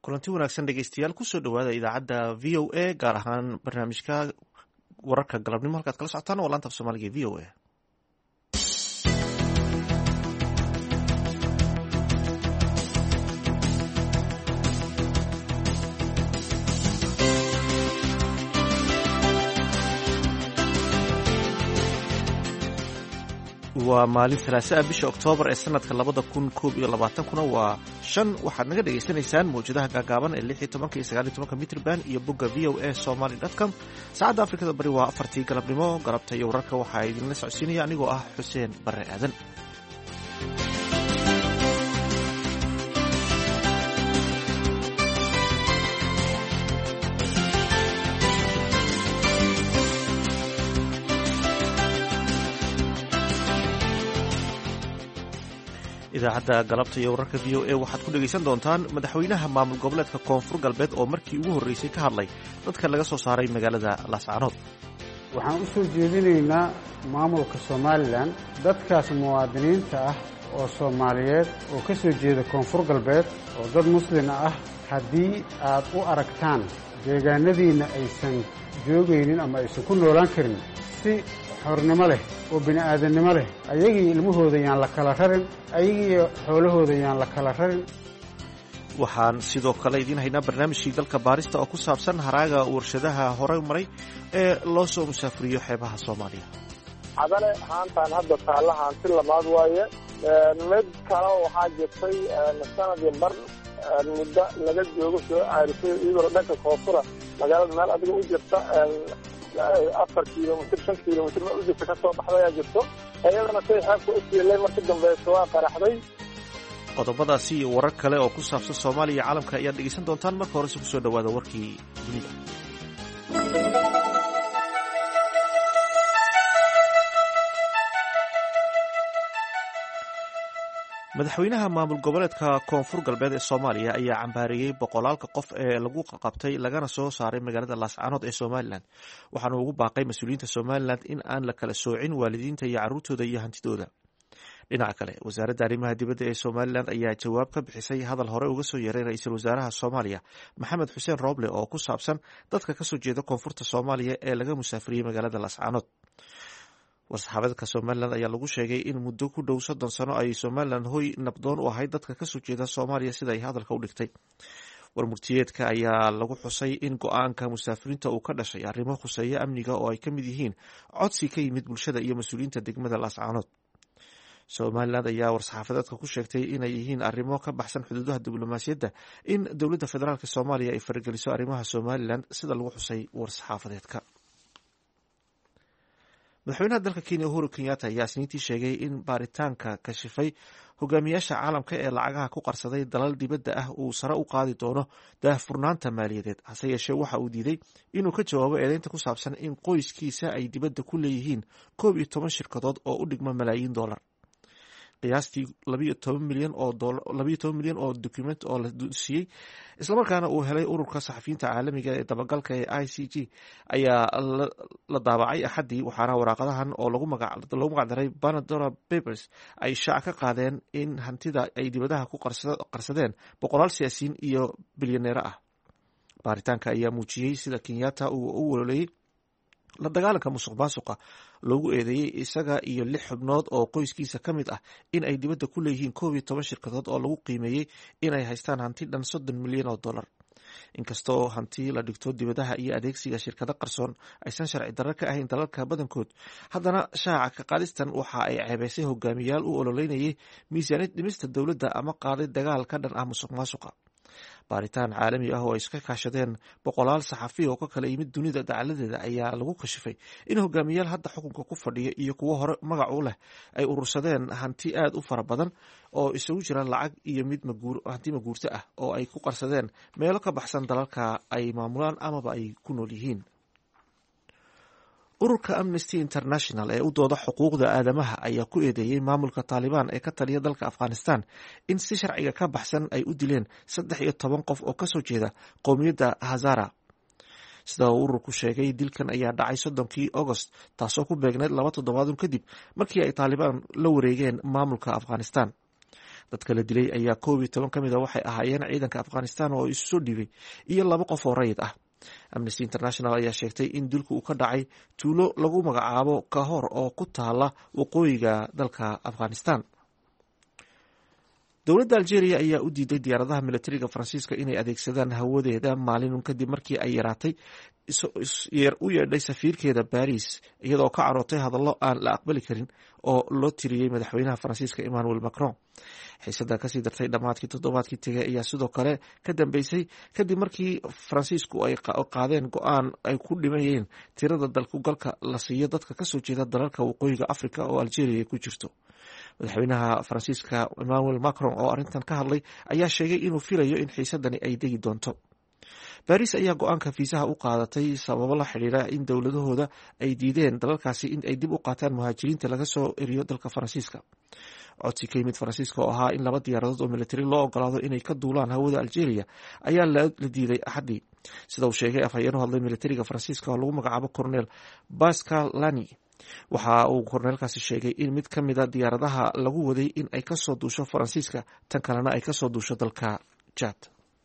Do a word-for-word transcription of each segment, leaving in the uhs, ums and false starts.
kulanti wanaagsan dhegeystayaal kusoo dhawaada idaacadda v o a gaar ahaan barnaamijka wararka galabnimo halkaad kala socotaan oo laanta af soomaaliga v o a. waa maalin talaasa ah bisha oktoobar ee sanadka labada kun koob iyo labaatankuna waa shan waxaad naga dhagaysanaysaan mawjadaha gaagaaban ee lix iyo tobanka iyo sagaal iyo tobanka mitrban iyo bogga v o a somaly dot com. saacadda afrikada bari waa afartii galabnimo. galabta iyo wararka waxaa idinla socodsiinaya anigoo ah xuseen bare aadan. idaacadda galabta iyo wararka v o a waxaad ku dhegaysan doontaan madaxweynaha maamul goboleedka koonfur galbeed oo markii ugu horreysay ka hadlay dadka laga soo saaray magaalada laascaanood. waxaan u soo jeedinaynaa maamulka somalilan dadkaas muwaadiniinta ah oo soomaaliyeed oo ka soo jeeda koonfur galbeed oo dad muslima ah haddii aad u aragtaan deegaanadiinna aysan joogaynin ama aysan ku noolaan karin si xornimo leh oo bini'aadannimo leh ayagii ilmahooda yaan la kala rarin ayagiiyo xoolahooda yaan la kala rarin. waxaan sidoo kale idiin haynaa barnaamijkii dalka baarista oo ku saabsan haraaga warshadaha hore maray ee loo soo musaafuriyo xeebaha soomaaliya. cadale haantaan hadda taalla haanti lamaad waaye mid kale waxaa jirtay sanad iyo bar muddo laga joogo soo caarisay iyadoo dhanka koonfura magaalada meel adiga u jirta afar kilomitr shan kilomitr meel u jirta ka soo baxdayaa jirto iyadana say xeebka u siilay marka dambaysa waa qaraxday. qodobadaasi iyo warar kale oo ku saabsan soomaaliya iyo caalamka ayaad dhegaysan doontaan. marka horese kusoo dhawaada warkii dunida. madaxweynaha maamul goboleedka koonfur galbeed ee soomaaliya ayaa cambaareeyey boqolaalka qof ee lagu qabtay lagana soo saaray magaalada laascaanood ee somalilan waxaana ugu baaqay mas-uuliyiinta somalilan in aan la kala soocin waalidiinta iyo carruurtooda iyo hantidooda. dhinaca kale wasaaradda arrimaha dibadda ee somalilan ayaa jawaab ka bixisay hadal hore uga soo yeeray ra-iisul wasaaraha soomaaliya maxamed xuseen rooble oo ku saabsan dadka kasoo jeeda koonfurta soomaaliya ee laga musaafiriyey magaalada laascaanood. war-saxaafadeedka somalilan ayaa lagu sheegay in muddo ku dhow soddon sano ay somalilan hoy nabdoon u ahayd dadka kasoo jeeda soomaaliya sida ay hadalka u dhigtay. warmurtiyeedka ayaa lagu xusay in go-aanka musaafiriinta uu ka dhashay arrimo khuseeya amniga oo ay ka mid yihiin codsi ka yimid bulshada iyo mas-uuliyiinta degmada laascaanood. somalilan ayaa war-saxaafadeedka ku sheegtay inay yihiin arrimo ka baxsan xuduudaha diblomaasiyadda in dowladda federaalk soomaaliya ay farageliso arrimaha somalilan sida lagu xusay war-saxaafadeedka. madaxweynaha dalka kenya uhuru kenyatta ayaa isniintii sheegay in baaritaanka kashifay hogaamiyaasha caalamka ee lacagaha ku qarsaday dalal dibadda ah uu sare u qaadi doono daahfurnaanta maaliyadeed. hase yeeshee waxa uu diiday inuu ka jawaabo eedeynta ku saabsan in qoyskiisa ay dibadda ku leeyihiin koob iyo toban shirkadood oo u dhigma malaayiin dollar. qiyaastii labayo toban milyan oo labayo toban milyan oo document oo la siiyey islamarkaana uu helay ururka saxafiyiinta caalamiga ee dabagalka ee i c g ayaa la daabacay axaddii waxaana waraaqadahan oo lagu magacdaray Pandora Papers ay shaaca ka qaadeen in hantida ay dibadaha ku qarsadeen boqolaal siyaasiyiin iyo bilyaneero ah. baaritaanka ayaa muujiyey sida kenyatta uu u wololeeyey la dagaalanka musuq maasuqa loogu eedeeyey isaga iyo lix xubnood oo qoyskiisa ka mid ah in ay dibadda ku leeyihiin koob iyo toban shirkadood oo lagu qiimeeyey inay haystaan hanti dhan soddon milyan oo dollar. inkastoo hanti la dhigto dibadaha iyo adeegsiga shirkado qarsoon aysan sharci darro ka ahayn dalalka badankood, haddana shaaca ka qaadistan waxa ay ceebeysay hogaamiyaal u ololeynayay miisaaniyad dhimista dowladda ama qaaday dagaal ka dhan ah musuq maasuqa. baaritaan caalami ah oo ay iska kaashadeen boqolaal saxafiya oo ka kala yimid dunida dacaladeeda ayaa lagu kashifay in hogaamiyaal hadda xukunka ku fadhiya iyo kuwo hore magac u leh ay urursadeen hanti aad u fara badan oo isugu jira lacag iyo mid hanti maguurto ah oo ay ku qarsadeen meelo ka baxsan dalalka ay maamulaan amaba ay ku nool yihiin. ururka amnesty international ee u dooda xuquuqda aadamaha ayaa ku eedeeyey maamulka taalibaan ee ka taliya dalka afghanistan in si sharciga ka baxsan ay u dileen saddex iyo toban qof oo kasoo jeeda qowmiyadda hazara. sida uu ururku sheegay dilkan ayaa dhacay soddonkii agost taasoo ku beegneyd laba toddobaadun kadib markii ay taalibaan la wareegeen maamulka afghanistan. dadka la dilay ayaa koob iyo toban ka mid a waxay ahaayeen ciidanka afghanistan oo isu soo dhiibay iyo laba qof oo rayid ah. Amnesty International ayaa sheegtay in dilku uu ka dhacay tuulo lagu magacaabo Kahor oo ku taala waqooyiga dalka Afghanistan. dowladda Algeria ayaa u diiday diyaaradaha militariga Faransiiska inay adeegsadaan hawadeeda maalin kadib markii ay yaraatay u yeedhay safiirkeeda Paris iyadoo ka carootay hadallo aan la aqbali karin oo loo tiriyey madaxweynaha Faransiiska Emmanuel Macron. xiisada kasii dartay dhammaadkii toddobaadkii tegay ayaa sidoo kale ka dambeysay kadib markii Faransiisku ay qaadeen go-aan ay ku dhimayeen tirada dalkugalka la siiyo dadka kasoo jeeda dalalka waqooyiga Afrika oo Algeria ku jirto. madaxweynaha Faransiiska Emmanuel Macron oo arrintan ka hadlay ayaa sheegay inuu filayo in xiisadani ay degi doonto. Paris ayaa go-aanka fiisaha u qaadatay sababo la xiriira in dowladahooda ay diideen dalalkaasi in ay dib u qaataan muhaajiriinta laga soo eriyo dalka Faransiiska. codsi ka yimid Faransiiska oo ahaa in laba diyaaradood oo militari loo ogolaado inay ka duulaan hawada Algeria ayaa la diiday Axadii, sida uu sheegay afhayeen u hadlay militariga Faransiiska oo lagu magacaabo Colonel Pascal Lani. waxa uu korneelkaasi sheegay in mid ka mid a diyaaradaha lagu waday in ay ka soo duusho Faransiiska, tan kalena ay ka soo duusho dalka Chad.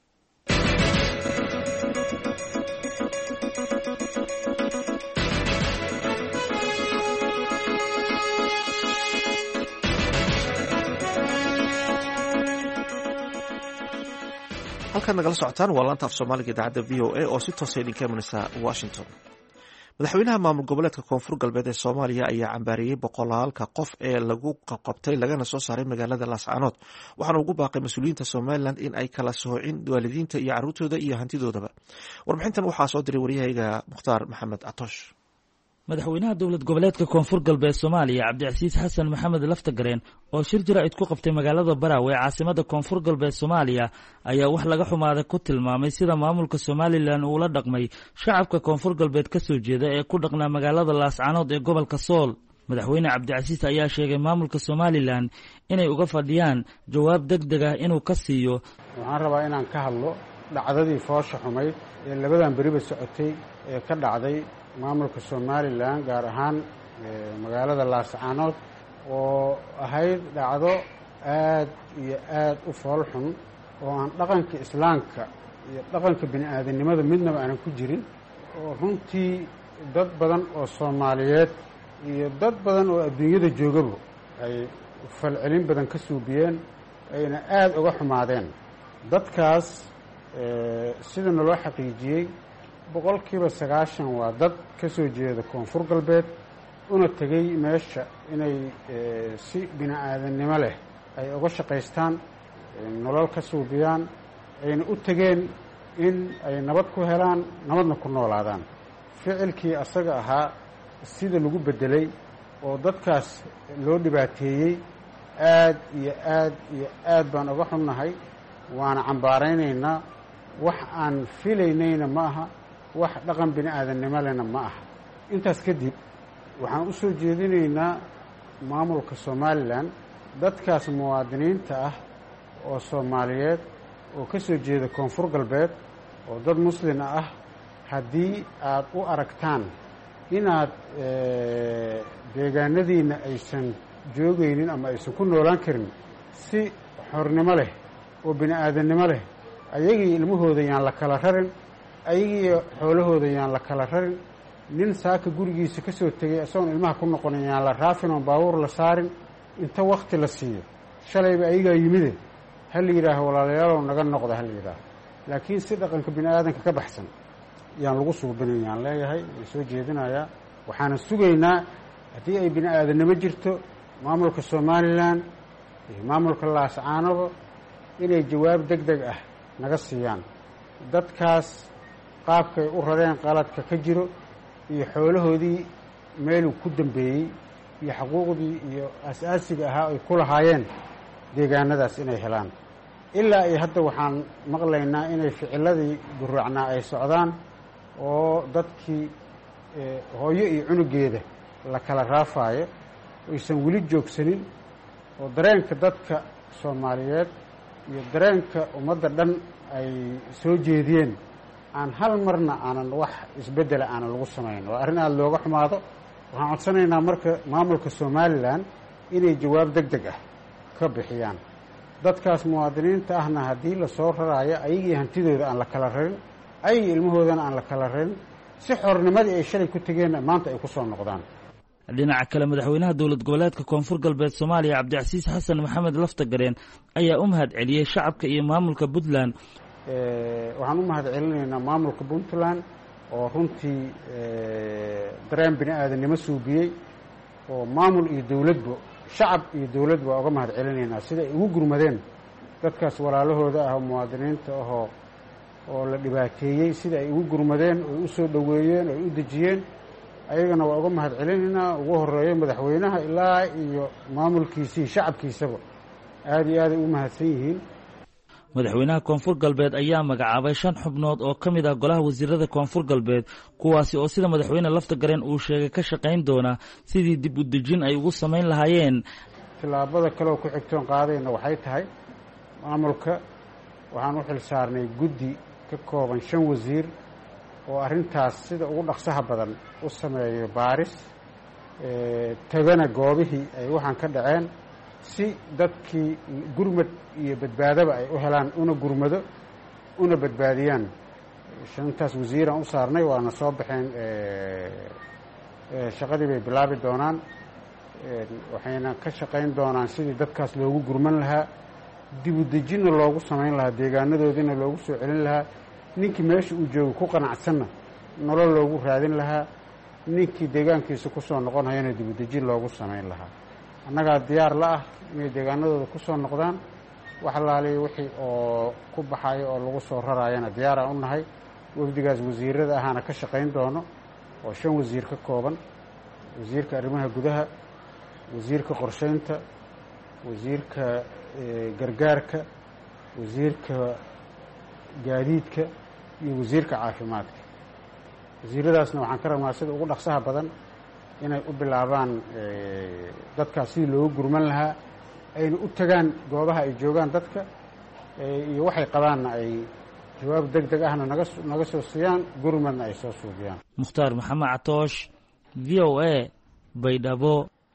halkaad nagala socotaan waa laanta af soomaaliga idaacadda v o a oo si toosa idinka imanaysa Washington. madaxweynaha maamul goboleedka koonfur galbeed ee Soomaaliya ayaa cambaariyey boqolaalka qof ee lagu qabqabtay lagana soo saaray magaalada Laascaanood, waxaana ugu baaqay mas-uuliyiinta Somaliland in ay kala soocin waalidiinta iyo carruurtooda iyo hantidoodaba. warbixintan waxaa soo diray wariyahayga Mukhtaar Maxamed Catoosh. madaxweynaha dowlad goboleedka koonfur galbeed Soomaaliya Cabdicasiis Xasan Maxamed Laftagareen oo shir jaraa'id ku qabtay magaalada Baraawe ee caasimada koonfur galbeed Soomaaliya ayaa wax laga xumaaday ku tilmaamay sida maamulka Somaliland uu la dhaqmay shacabka koonfur galbeed ka soo jeeda ee ku dhaqnaa magaalada Laascaanood ee gobolka Sool. madaxweyne Cabdicasiis ayaa sheegay maamulka Somaliland inay uga fadhiyaan jawaab degdeg ah inuu ka siiyo. waxaan rabaa inaan ka hadlo dhacdadii foosha xumayd ee labadan bariba socotay ee ka dhacday maamulka Somaliland gaar ahaan magaalada Laascaanood oo ahayd dhacdo aad iyo aad u fool xun oo aan dhaqanka islaamka iyo dhaqanka bini'aadanimada midnaba aanan ku jirin, oo runtii dad badan oo Soomaaliyeed iyo dad badan oo adduunyada joogaba ay falcelin badan ka suubiyeen ayna aad uga xumaadeen. dadkaas sida naloo xaqiijiyey boqolkiiba sagaashan waa dad ka soo jeeda koonfur galbeed una tegey meesha inay si bini-aadannimo leh ay uga shaqaystaan, nolol ka suubiyaan, ayna u tegeen in ay nabad ku helaan, nabadna ku noolaadaan. ficilkii asaga ahaa sida lagu beddelay oo dadkaas loo dhibaateeyey aad iyo aad iyo aad baan uga xunnahay, waana cambaaraynaynaa. wax aan filaynayna ma aha, wax dhaqan bini-aadannimo lehna ma aha. intaas kadib waxaan u soo jeedinaynaa maamulka Somaliland dadkaas muwaadiniinta ah oo Soomaaliyeed oo ka soo jeeda koonfur galbeed oo dad muslin ah, haddii aad u aragtaan inaad deegaanadiina aysan joogaynin ama aysan ku noolaan karin si xornimo leh oo bini-aadannimo leh, ayagii ilmahooda yaan la kala rarin, ayagii xoolahooda yaan la kala rarin. nin saaka gurigiisa ka soo tegay isagoon ilmaha ku noqonin yaan la raafin oon baabuur la saarin, inta wakti la siiyo. shalayba ayagaa yimide ha la yidhaaho walaalayaalow naga noqda ha la yidhaaho, laakiin si dhaqanka bini-aadanka ka baxsan yaan lagu suubinin yaan leeyahay, waan soo jeedinayaa. waxaana sugaynaa haddii ay bini-aadannimo jirto maamulka Somaliland iyo maamulka Laascaanoba inay jawaab deg deg ah naga siiyaan. dadkaas qaabkay u rareen qaladka ka jiro iyo xoolahoodii meeluu ku dambeeyey iyo xuquuqdii iyo aas-aasiga ahaa ay ku lahaayeen deegaanadaas inay helaan. ilaa iyo hadda waxaan maqlaynaa inay ficiladii guraacnaa ay socdaan oo dadkii hooyo iyo cunugeeda la kala raafaayo aysan weli joogsanin, oo dareenka dadka Soomaaliyeed iyo dareenka ummadda dhan ay soo jeediyeen aan hal marna aanan wax isbeddela aanan lagu samayn. waa arrin aada looga xumaado. waxaan codsanaynaa marka maamulka Somaliland inay jawaab deg deg ah ka bixiyaan. dadkaas muwaadiniinta ahna haddii lasoo raraayo ayagii hantidooda aan la kala rarin ayagii ilmahoodana aan la kala rarin si xornimadii ay shalay ku tegeenna maanta ay ku soo noqdaan. dhinaca kale madaxweynaha dowlad goboleedka koonfur galbeed soomaaliya cabdicasiis xasan maxamed laftagareen ayaa u mahad celiyey shacabka iyo maamulka puntland. waxaan u mahad celinaynaa maamulka puntland oo runtii dareen bini aadannimo suubiyey oo maamul iyo dowladba shacab iyo dowladba waa uga mahad celinaynaa sida ay ugu gurmadeen dadkaas walaalahooda ah oo muwaadiniinta ahoo oo la dhibaateeyey sida ay ugu gurmadeen oy u soo dhoweeyeen oy u dejiyeen ayagana waa uga mahad celinaynaa. ugu horeeyo madaxweynaha ilaa iyo maamulkiisii shacabkiisaba aad iyo aaday u mahadsan yihiin. madaxweynaha koonfur galbeed ayaa magacaabay shan xubnood oo ka mid ah golaha wasiirada koonfur galbeed kuwaasi oo sida madaxweyne laftagareen uu sheegay ka shaqayn doona sidii dib u dejin ay ugu samayn lahaayeen. tillaabada kale oo ku xigtoon qaadayna waxay tahay maamulka waxaan u xil saarnay guddi ka kooban shan wasiir oo arrintaas sida ugu dhaqsaha badan u sameeyo baaris tagana goobihii ay waxaan ka dhaceen si dadkii gurmad iyo badbaadaba ay u helaan una gurmado una badbaadiyaan. shantaas wasiiraan u saarnay waana soo baxeen shaqadii bay bilaabi doonaan waxayna ka shaqayn doonaan sidii dadkaas loogu gurman lahaa dib u dejinna loogu samayn lahaa deegaanadoodiina loogu soo celin lahaa ninkii meesha uu joogo ku qanacsanna nolol loogu raadin lahaa ninkii deegaankiisa ku soo noqon hayana dib u dejin loogu samayn lahaa. annagaa diyaar la ah inay deegaanadooda ku soo noqdaan wax laaliya wixii oo ku baxayo oo lagu soo raraayana diyaaraan u nahay. wafdigaas wasiirada ahaana ka shaqayn doono oo shan wasiir ka kooban wasiirka arrimaha gudaha wasiirka qorshaynta wasiirka gargaarka wasiirka gaadiidka iyo wasiirka caafimaadka. wasiiradaasna waxaan ka rabnaa sida ugu dhaqsaha badan inay u bilaabaan dadkaas sidii loogu gurman lahaa ayna u tagaan goobaha ay joogaan dadka iyo waxay qabaanna ay jawaab deg deg ahna naga naga soo siiyaan gurmadna ay soo suubiyaan. mukhtaar maxamed catoosh v o a baydhabo.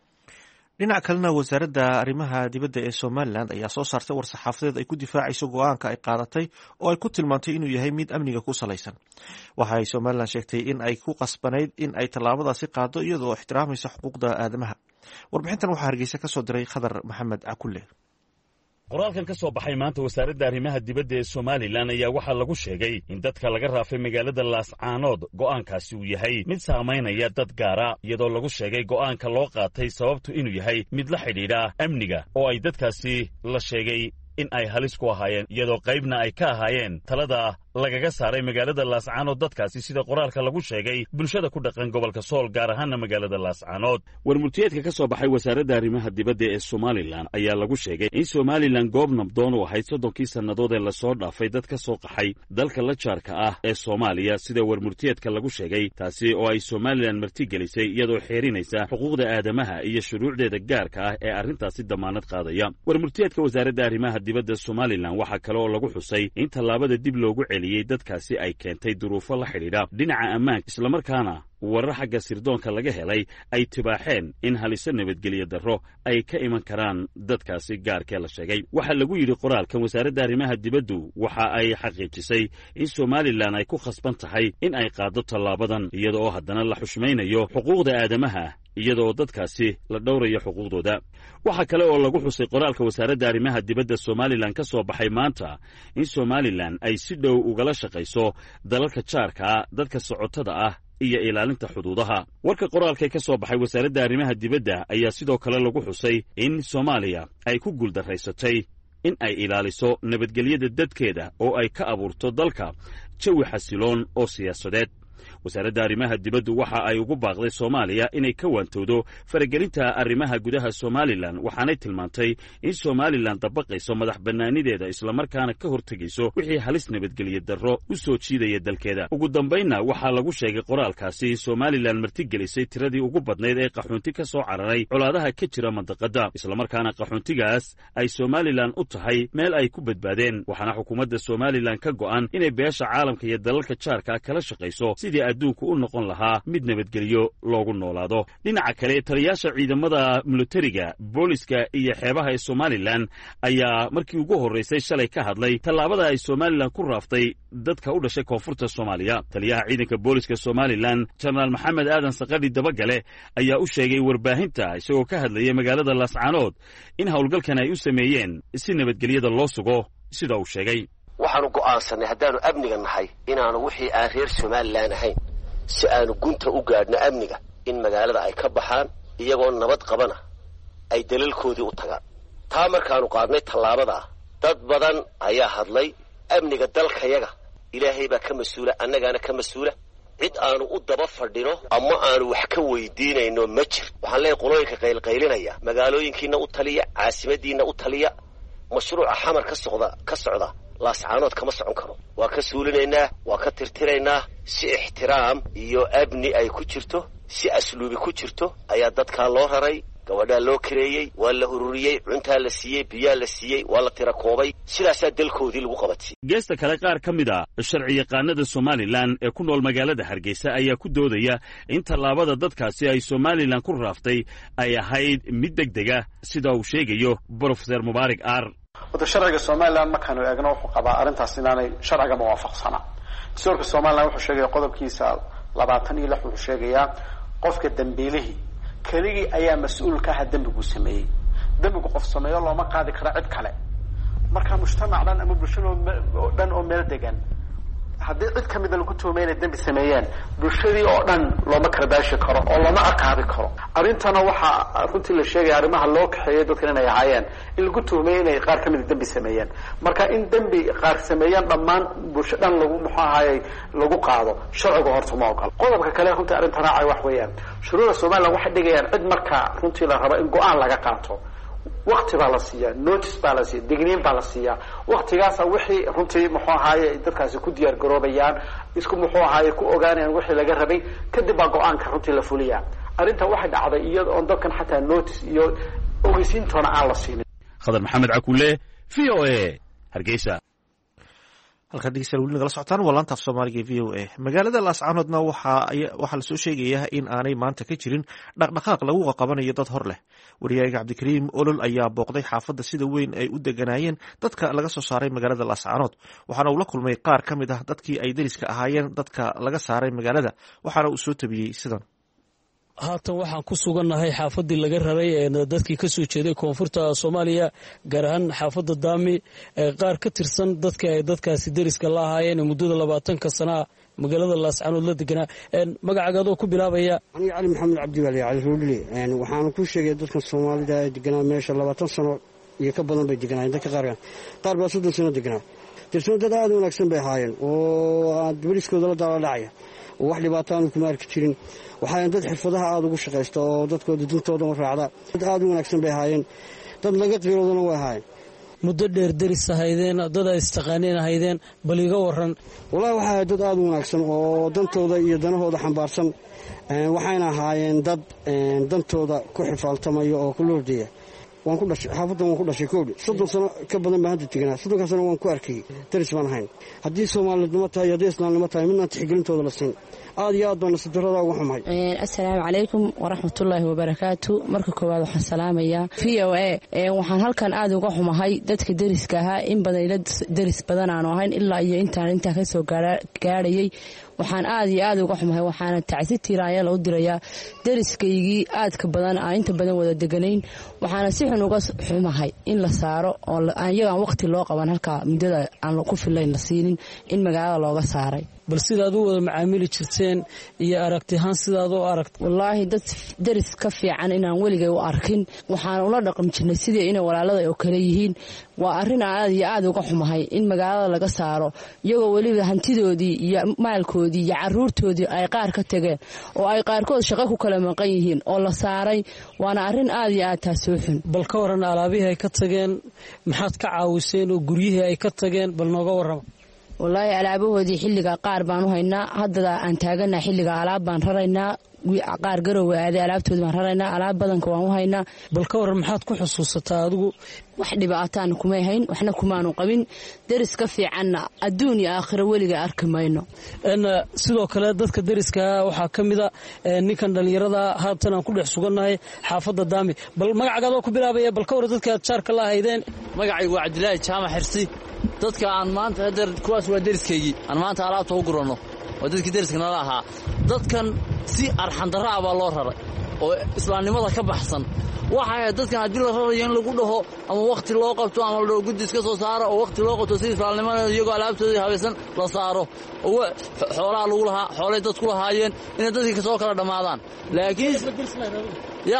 dhinac kalena wasaaradda arrimaha dibadda ee somalilan ayaa soo saartay war saxaafadeed ay ku difaacayso go-aanka ay qaadatay oo ay ku tilmaantay inuu yahay mid amniga ku salaysan. waxa ay somalilan sheegtay in ay ku qasbanayd in ay tallaabadaasi qaado iyadoo ixtiraamaysa xuquuqda aadamaha. warbixintan waxaa hargeysa ka soo diray khadar maxamed cakulle. qoraalkan ka soo baxay maanta wasaaradda arrimaha dibadda ee somalilan ayaa waxaa lagu sheegay in dadka laga raafay magaalada laascaanood go'aankaasi uu yahay mid saamaynaya dad gaara iyadoo lagu sheegay go'aanka loo qaatay sababtu inuu yahay mid la xidhiidha amniga oo ay dadkaasi la sheegay in ay halis ku ahaayeen iyadoo qaybna ay ka ahaayeen talada lagaga saaray magaalada laascaanood dadkaasi sida qoraalka lagu sheegay bulshada ku dhaqan gobolka sool gaar ahaana magaalada laascaanood. warmurtiyeedka ka soo baxay wasaaradda arrimaha dibadda ee somalilan ayaa lagu sheegay in somalilan goob nabdoon u ahayd soddonkii sannadood ee lasoo dhaafay dad ka soo qaxay dalka la jaarka ah ee soomaaliya sida warmurtiyeedka lagu sheegay taasi oo ay somalilan martigelisay iyadoo xeerinaysa xuquuqda aadamaha iyo shuruucdeeda gaarka ah ee arrintaasi damaanad qaadaya. warmurtiyeedka wasaaradda arrimaha dibadda somalilan waxaa kale oo lagu xusay in tallaabada dib loogu celiyey dadkaasi ay keentay duruufo la xidhiidha dhinaca ammaanka islamarkaana warar xagga sirdoonka laga helay ay tibaaxeen in haliso nabadgelyo darro ay ka iman karaan dadkaasi gaarkee la sheegay. waxaa lagu yidhi qoraalkan wasaaradda arrimaha dibaddu waxa ay xaqiijisay in somalilan ay ku khasban tahay in ay qaaddo tallaabadan iyada oo haddana la xushmaynayo xuquuqda aadamaha iyadaoo dadkaasi la dhowrayo xuquuqdooda. waxaa kale oo lagu xusay qoraalka wasaaradda arrimaha dibadda somalilan ka soo baxay maanta in somalilan ay si dhow ugala shaqayso dalalka jaarkaa dadka socotada ah iyo ilaalinta xuduudaha. warka qoraalkee ka soo baxay wasaaradda arrimaha dibadda ayaa sidoo kale lagu xusay in soomaaliya ay ku guuldarraysatay in ay ilaaliso nabadgelyada dadkeeda oo ay ka abuurto dalka jawi xasiloon oo siyaasadeed. wasaaradda arrimaha dibaddu waxa ay ugu baaqday soomaaliya inay ka waantowdo faragelinta arrimaha gudaha somalilan waxaanay tilmaantay in somalilan dabaqayso madax bannaanideeda islamarkaana ka hortegayso wixii halis nabadgelyo darro u soo jiidaya dalkeeda. ugu dambaynna waxaa lagu sheegay qoraalkaasi somalilan martigelisay tiradii ugu badnayd ee qaxoonti ka soo cararay colaadaha ka jira mandaqadda islamarkaana qaxoontigaas ay somalilan u tahay meel ay ku badbaadeen waxaana xukuumadda somalilan ka go'an inay beesha caalamka iyo dalalka jaarka kala shaqayso sidii adduunku u noqon lahaa mid nabadgelyo loogu noolaado. dhinaca kale taliyaasha ciidamada militariga booliska iyo xeebaha ee somalilan ayaa markii ugu horraysay shalay ka hadlay tallaabada ay somalilan ku raaftay dadka u dhashay koonfurta soomaaliya. taliyaha ciidanka booliska somalilan jenaraal maxamed aadan saqadhi dabagale ayaa u sheegay warbaahinta isagoo ka hadlayay magaalada laascaanood in howlgalkan ay u sameeyeen si nabadgelyada loo sugo sida uu sheegay. waxaanu go'aansanay haddaanu amniga nahay inaanu wixii aan reer somalilan ahayn si aanu gunta u gaadhno amniga in magaalada ay ka baxaan iyagoo nabad qabana ay dalalkoodii u tagaan. taa markaanu qaadnay tallaabada ah dad badan ayaa hadlay. amniga dalkayaga ilaahay baa ka mas-uula, annagaana ka mas-uula. cid aanu u daba fadhino ama aanu wax ka weydiinayno ma jir. waxaan leeyahay qolooyinka qaylqaylinaya magaalooyinkiina u taliya, caasimadiina u taliya. mashruuca xamar ka socda ka socda laascaanood kama socon karo. waa ka suulinaynaa, waa ka tirtiraynaa si ixtiraam iyo amni ay ku jirto, si asluubi ku jirto ayaa dadkaa loo raray. gabadhaa loo kareeyey, waa la ururiyey, cuntaa la siiyey, biyaa la siiyey, waa la tira koobay. sidaasaa dalkoodii lagu qabatay. geesta kale qaar ka mid a sharci yaqaanada somalilan ee ku nool magaalada hargeysa ayaa ku doodaya in tallaabada dadkaasi ay somalilan ku raaftay ay ahayd mid degdega sida uu sheegayo brofeser mubaarak aar. wada sharciga somalilan markaanu eegno wuxuu qabaa arrintaas inaanay sharciga muwaafaqsana. dastuurka somalilan wuxuu sheegaya qodobkiisa labaatan iyo lix wuxuu sheegayaa qofka dambiilihii keligii ayaa mas-uul ka aha dembiguu sameeyey. dembigu qof sameeyo looma qaadi karo cid kale. marka mujtamac dhan ama bulshada oo dhan oo meel degan haddii cid ka mida lagu tuhumay inay dembi sameeyeen bulshadii oo dhan looma karbaashi karo oo looma ciqaabi karo. arrintana waxaa runtii la sheegaya arrimaha loo kaxeeyay dadkan inay ahaayeen in lagu tuhumay inay qaar ka mida dembi sameeyeen. marka in dembi qaar sameeyeen dhammaan bulsho dhan lagu muxuu ahaayey lagu qaado sharciga horta ma ogol. qodobka kale runtii arrinta raacay wax weeyaan shuruucda somaliland waxay dhigayaan cid marka runtii la rabo in go-aan laga qaato waqti baa la siiyaa, notice baa la siiya, digniin baa la siiyaa. waqtigaasa wixii runtii muxuu ahaaye dadkaasi ku diyaar garoobayaan, isku muxuu ahaaye ku ogaanayaan wixii laga rabay, kadib baa go-aanka runtii la fuliyaa. arrinta waxay dhacday iyada oon dadkan xataa notice iyo ogeysiintoona aan la siinin. khadar maxamed cakuule, v o a hargeysa. halkaad dhegeystayaal weli nagala socotaan waa laanta af soomaaliga e v o a. magaalada laascaanoodna waxaa waxaa lasoo sheegayaa in aanay maanta ka jirin dhaqdhaqaaq lagu qaqabanayo dad hor leh. wariyaaga cabdikariim olol ayaa booqday xaafadda sida weyn ay u deganaayeen dadka laga soo saaray magaalada laascaanood, waxaana uu la kulmay qaar ka mid ah dadkii ay deriska ahaayeen dadka laga saaray magaalada, waxaana uu soo tabiyey sidan. haatan waxaan ku sugannahay xaafaddii laga rabay ee dadkii ka soo jeeday koonfurta soomaaliya, gaar ahaan xaafadda daami ee qaar ka tirsan dadka ay dadkaasi deriska la ahaayeen ee muddada labaatanka sanaa magaalada laascaanood la deganaa. magacaagadoo ku bilaabaya. aniga cali maxamed cabdiwaali cali ruudhili. waxaanu ku sheegay dadka soomaalida ee deganaa meesha labaatan sano iyo ka badan bay deganaayeen. dadka qaar qaar baa soddon sano deganaa. tirsano dad aad u wanaagsan bay ahaayeen oo deriskooda la daaladhacaya oo wax dhibaato aanu kuma arki jirin. waxaayan dad xirfadaha aada ugu shaqaysta oo dadkooda dintooda u raacda. dad aada u wanaagsan bay ahaayeen. dad laga qiiroodana way ahaayeen. muddo dheer deris ahaydeen, dad ay istaqaaneen ahaydeen, bal iga waran. wallahi waxaa ahayd dad aada u wanaagsan oo dantooda iyo danahooda xambaarsan. waxayna ahaayeen dad dantooda ku xifaaltamaya oo ku loordeeya. waan ku dhashay xaafaddan waan ku dhashay koodhi soddon sano ka badan baan hadda teganaa. soddonkaa sano waan ku arkayay daris baan ahayn. haddii soomaalidnimo tahay haddii islaamnimo tahay midnaan tixgelintooda la siin. aad iyo aad baan nasidarada uga xumahay. assalaamu calaykum waraxmatullaahi wabarakaatu. marka koowaad waxaan salaamayaa v o a. waxaan halkan aad uga xumahay dadka deriska ahaa. in badan ila deris badan aanu ahayn ilaa iyo intaan intaa ka soo gaadhayay. waxaan aad iyo aad uga xumahay. waxaana tacsi tiiraaya u dirayaa deriskaygii aadka badan aan inta badan wada deganayn. waxaana si xun uga xumahay in la saaro oo iyagaan waqti loo qaban halkaa muddada aan ku filayn la siinin in magaalada looga saaray. bal sidaad u wada macaamili jirteen iyo aragtihaan sidaad u aragta. wallaahi dad deris ka fiican inaan weligay u arkin. waxaan ula dhaqmi jirnay sidii inay walaalada oo kale yihiin. waa arrin aad iyo aad uga xumahay in magaalada laga saaro iyagoo weliba hantidoodii iyo maalkoodii iyo caruurtoodii ay qaar ka tageen oo ay qaarkood shaqo ku kala maqan yihiin oo la saaray. waana arrin aad iyo aad taasoo xun. bal ka waran alaabihii ay ka tageen maxaad ka caawiseen oo guryihii ay ka tageen bal nooga warrama. wallaahi alaabahoodii xilliga qaar baan u haynaa haddada aan taagana xilliga alaab baan raraynaa qaar garowe aaday alaabtoodi baan raraynaa alaab badanka waan u haynaa. bal ka waran maxaad ku xusuusataa adigu? wax dhibaataana kumay hayn, waxna kumaanu qabin. deris ka fiicanna adduun iyo aakhiro weliga arki mayno. sidoo kale dadka deriska waxaa ka mida ninkan dhallinyarada haatan aan ku dhex sugannahay xaafadda daami. bal magacagaadoo ku bilaabaya, bal ka waran dadka aad jaarka la ahaydeen. magacaygu waa cabdilaahi jaamac xirsi. dadka aan maanta hadeer kuwaas waa deriskaygii aan maanta alaabta u guranno, waa dadkii deriska nala ahaa. dadkan si arxandarra ah baa loo raray oo islaamnimada ka baxsan. waxay ahayd dadkan haddii la rarayo in lagu dhaho ama wakhti loo qabto ama la dhaho guddi iska soo saaro oo wakhti loo qabto si islaamnimada iyagoo alaabtoodii habaysan la saaro oo xoolaha lagu lahaa xoolay dadku lahaayeen inay dadkii kasoo kala dhammaadaan. laakiin ya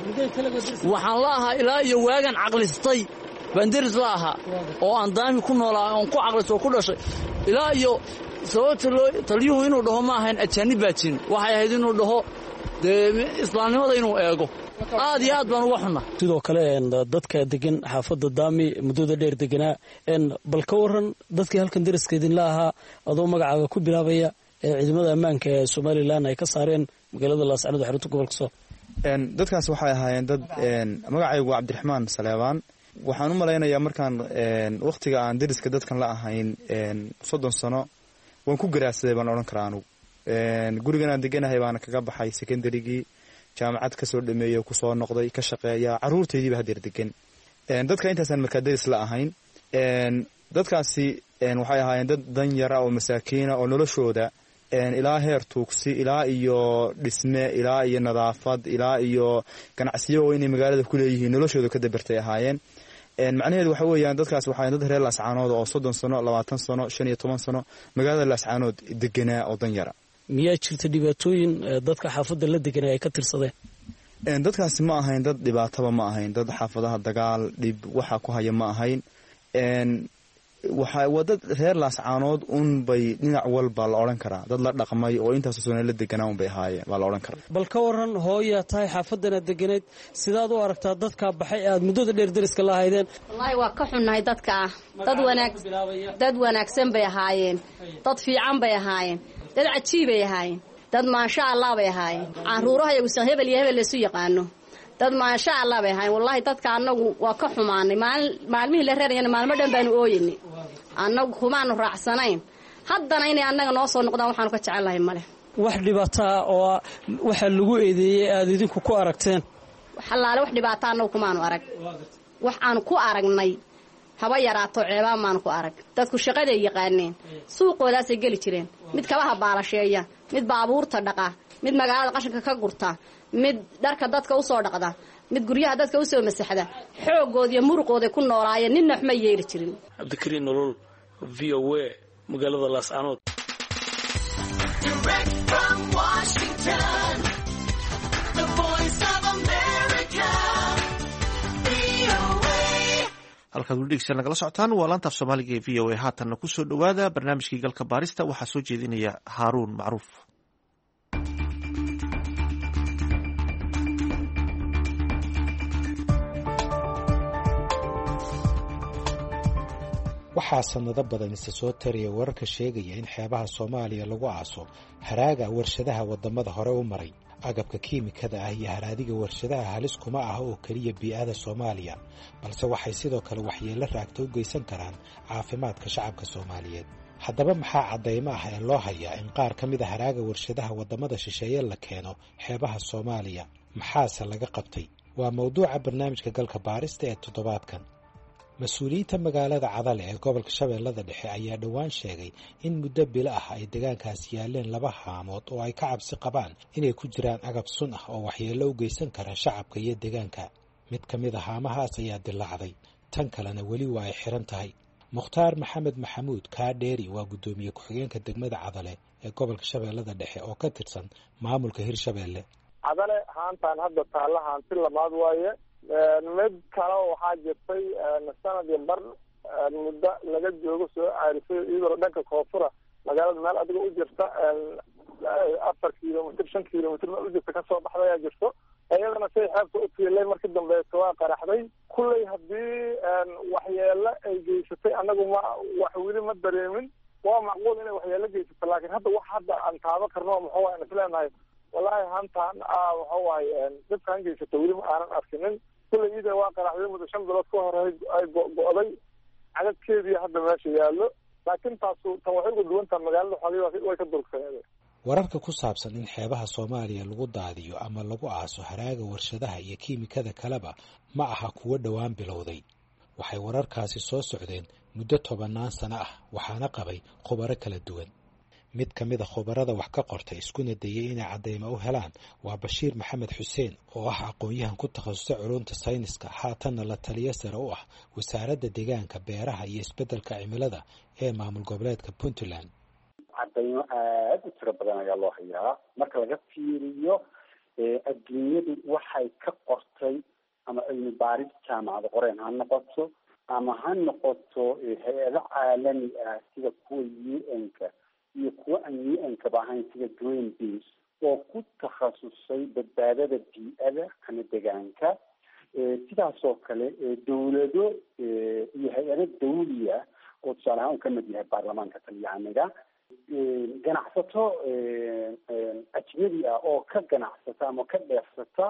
waxaan la ahaa ilaa iyo waagan caqlistay baan deris la ahaa oo aan daami ku noolaa oon ku caqlisto oo ku dhashay ilaa iyo sababta taliyuhu inuu dhaho ma ahayn ajaanib baa jirin, waxay ahayd inuu dhaho dee islaamnimada inuu eego. aad iyo aad baan uga xunna. sidoo kale dadka degan xaafadda daami muddada dheer deganaa, bal ka waran dadkii halkan deriska idinla ahaa adoo magacaaga ku bilaabaya ee ciidamada ammaanka ee somalilan ay ka saareen magaalada laascanood xarunta gobolka soo. dadkaas waxay ahaayeen dad magacaygu waa cabdiraxmaan saleebaan. waxaan u malaynayaa markaan wakhtiga aan deriska dadkan la ahayn soddon sano waan ku garaadsaday baan odhan karaa anugu. gurigan aan deganahay baana kaga baxay secondarygii, jaamacad ka soo dhameeyo ku soo noqday, ka shaqeeya, carruurtaydiiba hadeer degan. dadka intaasaan markaa deris la ahayn. dadkaasi waxay ahaayeen dad danyara oo masaakiina oo noloshooda ilaa heer tuugsi ilaa iyo dhisme ilaa iyo nadaafad ilaa iyo ganacsiyo oo inay magaalada ku leeyihiin noloshooda ka dabartay ahaayeen. macnaheedu waxa weeyaan dadkaas waxaa dad reer laascaanood oo soddon sano labaatan sano shan iyo toban sano magaalada laascaanood deganaa oo danyara. miyaa jirta dhibaatooyin dadka xaafadda la deganaa ay ka tirsadeen? dadkaasi ma ahayn dad dhibaataba ma ahayn, dad xaafadaha dagaal dhib waxa ku haya ma ahayn. waa dad reer laascaanood un bay dhinac walba la odhan karaa, dad la dhaqmay oo intaasoo sano la deganaa un bay ahaayeen baa la odhan karaa. bal ka waran hooyaa tahay xaafadanaad deganayd, sidaad u aragtaa dadkaa baxay aad muddada dheer deriska la ahaydeen? wallaahi waa ka xunnahay dadka ah. dad wanaag dad wanaagsan bay ahaayeen, dad fiican bay ahaayeen, dad cajiibay ahaayeen, dad maasha allah bay ahaayeen. caruuraha iyagusan hebel iyo hebel laysu yaqaano, dad maasha allah bay ahaayeen. wallaahi dadka annagu waa ka xumaanay. maalmihii la reerayana maalmo dhan baanu ooyinay, annagu kumaanu raacsanayn. haddana inay annaga noo soo noqdaan waxaanu ka jecellahay male. wax dhibaataa oo waxaa lagu eedeeyey aad idinku ku aragteen? allaale wax dhibaataa annagu kumaanu arag. wax aanu ku aragnay haba yaraato ceebaan maanu ku arag. dadku shaqaday yaqaaneen, suuqoodaasay geli jireen. mid kabaha baalasheeya, mid baabuurta dhaqa, mid magaalada qashinka ka gurta, mid dharka dadka u soo dhaqda, mid guryaha dadka u soo masaxda. xooggood iyo muruqooday ku noolaayeen, ninna wax ma yeeli jirin. cabdikariin nolol, v o a, magaalada laascaanood. halkaad weli dhegeysan nagala socotaan waa laantaaf soomaaliga ee v o a. haatanna ku soo dhowaada barnaamijkii galka baarista. waxaa soo jeedinaya haaruun macruuf. waxaa sannado badan isa soo taraya wararka sheegaya in xeebaha soomaaliya lagu aaso haraaga warshadaha waddamada hore u maray. agabka kiimikada ah iyo haraadiga warshadaha halis kuma ah oo keliya bii'ada soomaaliya, balse waxay sidoo kale waxyeello raagta u geysan karaan caafimaadka shacabka soomaaliyeed. haddaba maxaa caddaymo ah ee loo hayaa in qaar ka mid a haraaga warshadaha waddamada shisheeye la keeno xeebaha soomaaliya? maxaase laga qabtay? waa mawduuca barnaamijka galka baarista ee toddobaadkan. mas-uuliyiinta magaalada cadale ee gobolka shabeellada dhexe ayaa dhowaan sheegay in muddo bilo ah ay deegaankaas yaaleen laba haamood oo ay ka cabsi qabaan inay ku jiraan agab sun ah oo waxyeello u geysan kara shacabka iyo deegaanka. mid ka mid a haamahaas ayaa dilaacday, tan kalena weli waa ay xiran tahay. mukhtaar maxamed maxamuud kaadheeri waa guddoomiye ku-xigeenka degmada cadale ee gobolka shabeellada dhexe oo ka tirsan maamulka hirshabeelle. cadale haantaan hadda taalla haanti lamaad waaye. mid kale waxaa jirtay sanad iyo bar muddo laga joogo soo caarisay iyadoo dhanka koonfura magaalada meel adiga u jirta afar kilomitr shan kilomitr meel u jirta kasoo baxda ayaa jirto. iyadana say xeebta u tiilay markii dambeeto waa qaraxday. kulley haddii waxyeelo ay geysatay anagu ma wax weli ma dareemin. waa macquul inay waxyeelo geysato laakiin hadda wax hadda aan taaba karno muxuu waay isleenahay wallaahi hantaan waxa waaye dadkaan geysato weli ma aanan arkinin kulley ida waa qaraxday muddo shan bilood ka hor ay go-day cadadkeedii hadda meesha yaallo laakiin taasu tan waxay uga duwantaha magaalada xoolihii way ka durugsaneede wararka ku saabsan in xeebaha soomaaliya lagu daadiyo ama lagu aaso haraaga warshadaha iyo kiimikada kaleba ma aha kuwo dhowaan bilowday waxay wararkaasi soo socdeen muddo tobannaan sano ah waxaana qabay khubaro kala duwan mid ka mid a khubarada wax ka qortay iskuna dayay inay caddaymo u helaan waa bashiir maxamed xuseen oo ah aqoon-yahan ku takhasusay culumta sayniska haatanna la taliyo sare u ah wasaaradda deegaanka beeraha iyo isbeddelka cimilada ee maamul goboleedka puntland caddaymo aada u tiro badan ayaa loo hayaa marka laga fiiriyo adduunyadu waxay ka qortay ama cilmi baaris jaamacada qoreen ha noqoto ama ha noqoto hay-ado caalami ah sida kuwa u n-ka iyo kuwa aan u n-kaba ahayn sida green beas oo ku takhasusay badbaadada bii-ada ama deegaanka sidaasoo kale dawlado iyo hay-ado dawliya oo tusaale ahaan uu kamid yahay baarlamaanka talyaaniga ganacsato ajnabi ah oo ka ganacsata ama ka dheefsata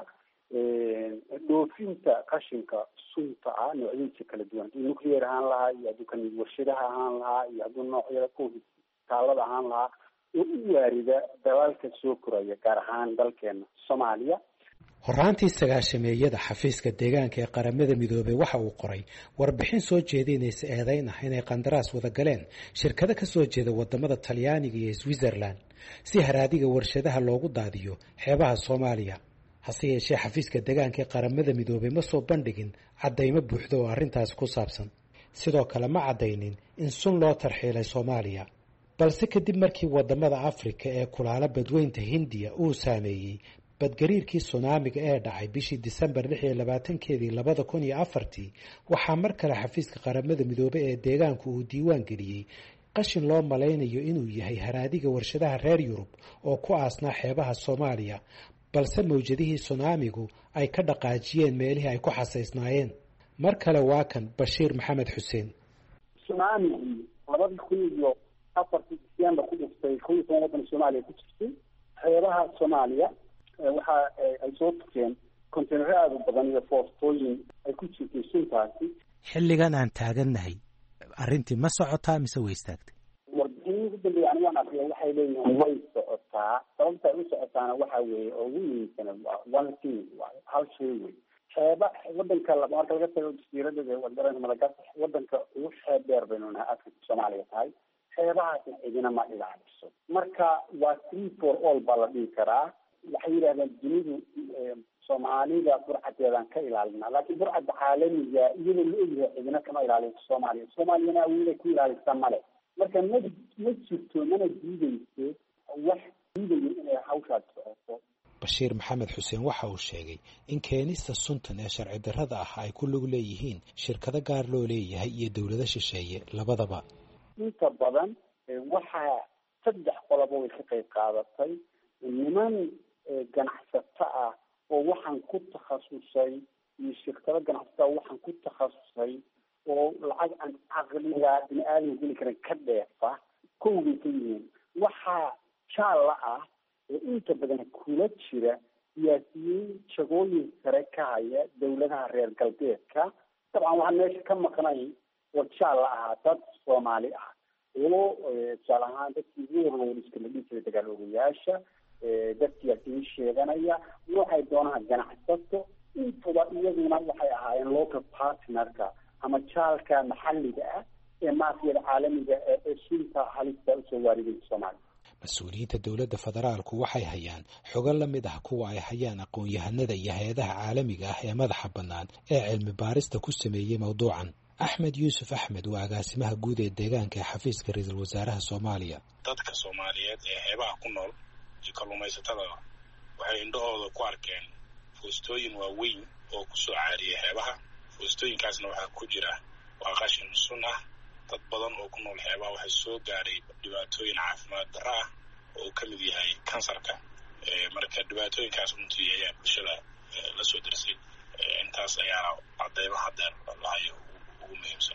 dhoofinta qashinka sunta ah noocyadiisa kala duwan hadduu nuclear ahaan lahaa iyo hadduu kamid warshadaha ahaan lahaa iyo hadduu noocyada covid taalada ahaan lahaa oo u waarida dalaalka soo koraya gaar ahaan dalkeena soomaaliya horraantii sagaashameeyada xafiiska deegaanka ee qaramada midoobay waxa uu qoray warbixin soo jeedinaysa eedayn ah inay qandaraas wada galeen shirkado ka soo jeeda wadamada talyaaniga iyo switzerland si haraadiga warshadaha loogu daadiyo xeebaha soomaaliya hase yeeshee xafiiska deegaanka ee qaramada midoobay ma soo bandhigin caddaymo buuxda oo arrintaas ku saabsan sidoo kale ma caddaynin in sun loo tarxiilay soomaaliya balse kadib markii wadamada afrika ee kulaala badweynta hindiya uu saameeyey badgariirkii sunaamiga ee dhacay bishii disembar lix iyo labaatankeedii labada kun iyo afartii waxaa mar kale xafiiska qaramada midoobey ee deegaanku uu diiwaan geliyey qashin loo malaynayo inuu yahay haraadiga warshadaha reer yurub oo ku aasnaa xeebaha soomaaliya balse mawjadihii sunaamigu ay ka dhaqaajiyeen meelihii ay ku xasaysnaayeen mar kale waa kan bashiir maxamed xuseen sunaamigii labadii kun iyo afartii disembar ku dhuftay kow iyo toban waddan soomaaliya ku jirtay xeebaha soomaaliya waxa ay soo tukeen konteynaro aada u badan iyo foostooyin ay ku jirtay suntaasi xilligan aan taagannahay arrintii ma socotaa mise way istaagtay warbixinii ugu dambeeya anigaan akriya waxay leeyihiin way socotaa sababta ay u socotaana waxa weeye oo ugu muhiimsan one thing waayo hal shay wey xeeba wadanka marka laga tago jasiirada wadanka Madagascar wadanka ugu xeeb dheer baynu nahay Afrika Soomaaliya tahay xeebahaasi cidina ma ilaaliso marka waa three for all baa la dhihi karaa waxay yidhahdeen dunidu soomaalida burcadeedaan ka ilaalina laakiin burcadda caalamiga iyadoo la ogyahay cidina kama ilaaliso soomaaliya soomaaliyana awooday ku ilaalisa male marka ma ma jirto mana diideyso wax diidayo inay hawshaas socoto bashiir maxamed xuseen waxa uu sheegay in keenista suntan ee sharci darrada ah ay ku lug leeyihiin shirkado gaar loo leeyahay iyo dowlado shisheeye labadaba inta badan waxaa saddex qolobo way ka qayb qaadatay niman ganacsato ah oo waxaan ku takhasusay iyo shirkado ganacsato ah waxaan ku takhasusay oo lacag aan caqliga bini aadam geli karin ka dheefa kowgay ka yihiin waxaa jaalla ah oo inta badan kula jira siyaasiyiin shaqooyin sare ka haya dawladaha reer galbeedka dabcan waxaan meesha ka maqnay oo jaalla ahaa dad soomaali ah oo tusaale ahaan dadkii warwariska la dhihi jiray dagaal ogayaasha dadkii adii sheeganaya waxay doonaan ganacsato intuba iyaduna waxay ahaayeen local partnerka ama jaalka maxalliga ah ee maafiyada caalamiga ee sunta halista usoo waariday soomaaliya mas-uuliyiinta dowladda federaalku waxay hayaan xogo la mid ah kuwa ay hayaan aqoon-yahanada iyo hay-adaha caalamiga ah ee madaxa bannaan ee cilmi baarista ku sameeyey mawduucan axmed yuusuf axmed waa agaasimaha guud ee deegaanka ee xafiiska ra-iisul wasaaraha soomaaliya dadka soomaaliyeed ee xeebaha ku nool iyo kalluumaysatada waxay indhahooda ku arkeen foostooyin waaweyn oo kusoo caariyay xeebaha foostooyinkaasna waxaa ku jira waa qashin sun ah dad badan oo ku nool xeebaha waxay soo gaaray dhibaatooyin caafimaad darro ah oo uu ka mid yahay kansarka marka dhibaatooyinkaas runtii ayaa bulshada la soo darsay intaas ayaana cadeymo hadeer lahayo ugu muhiimsan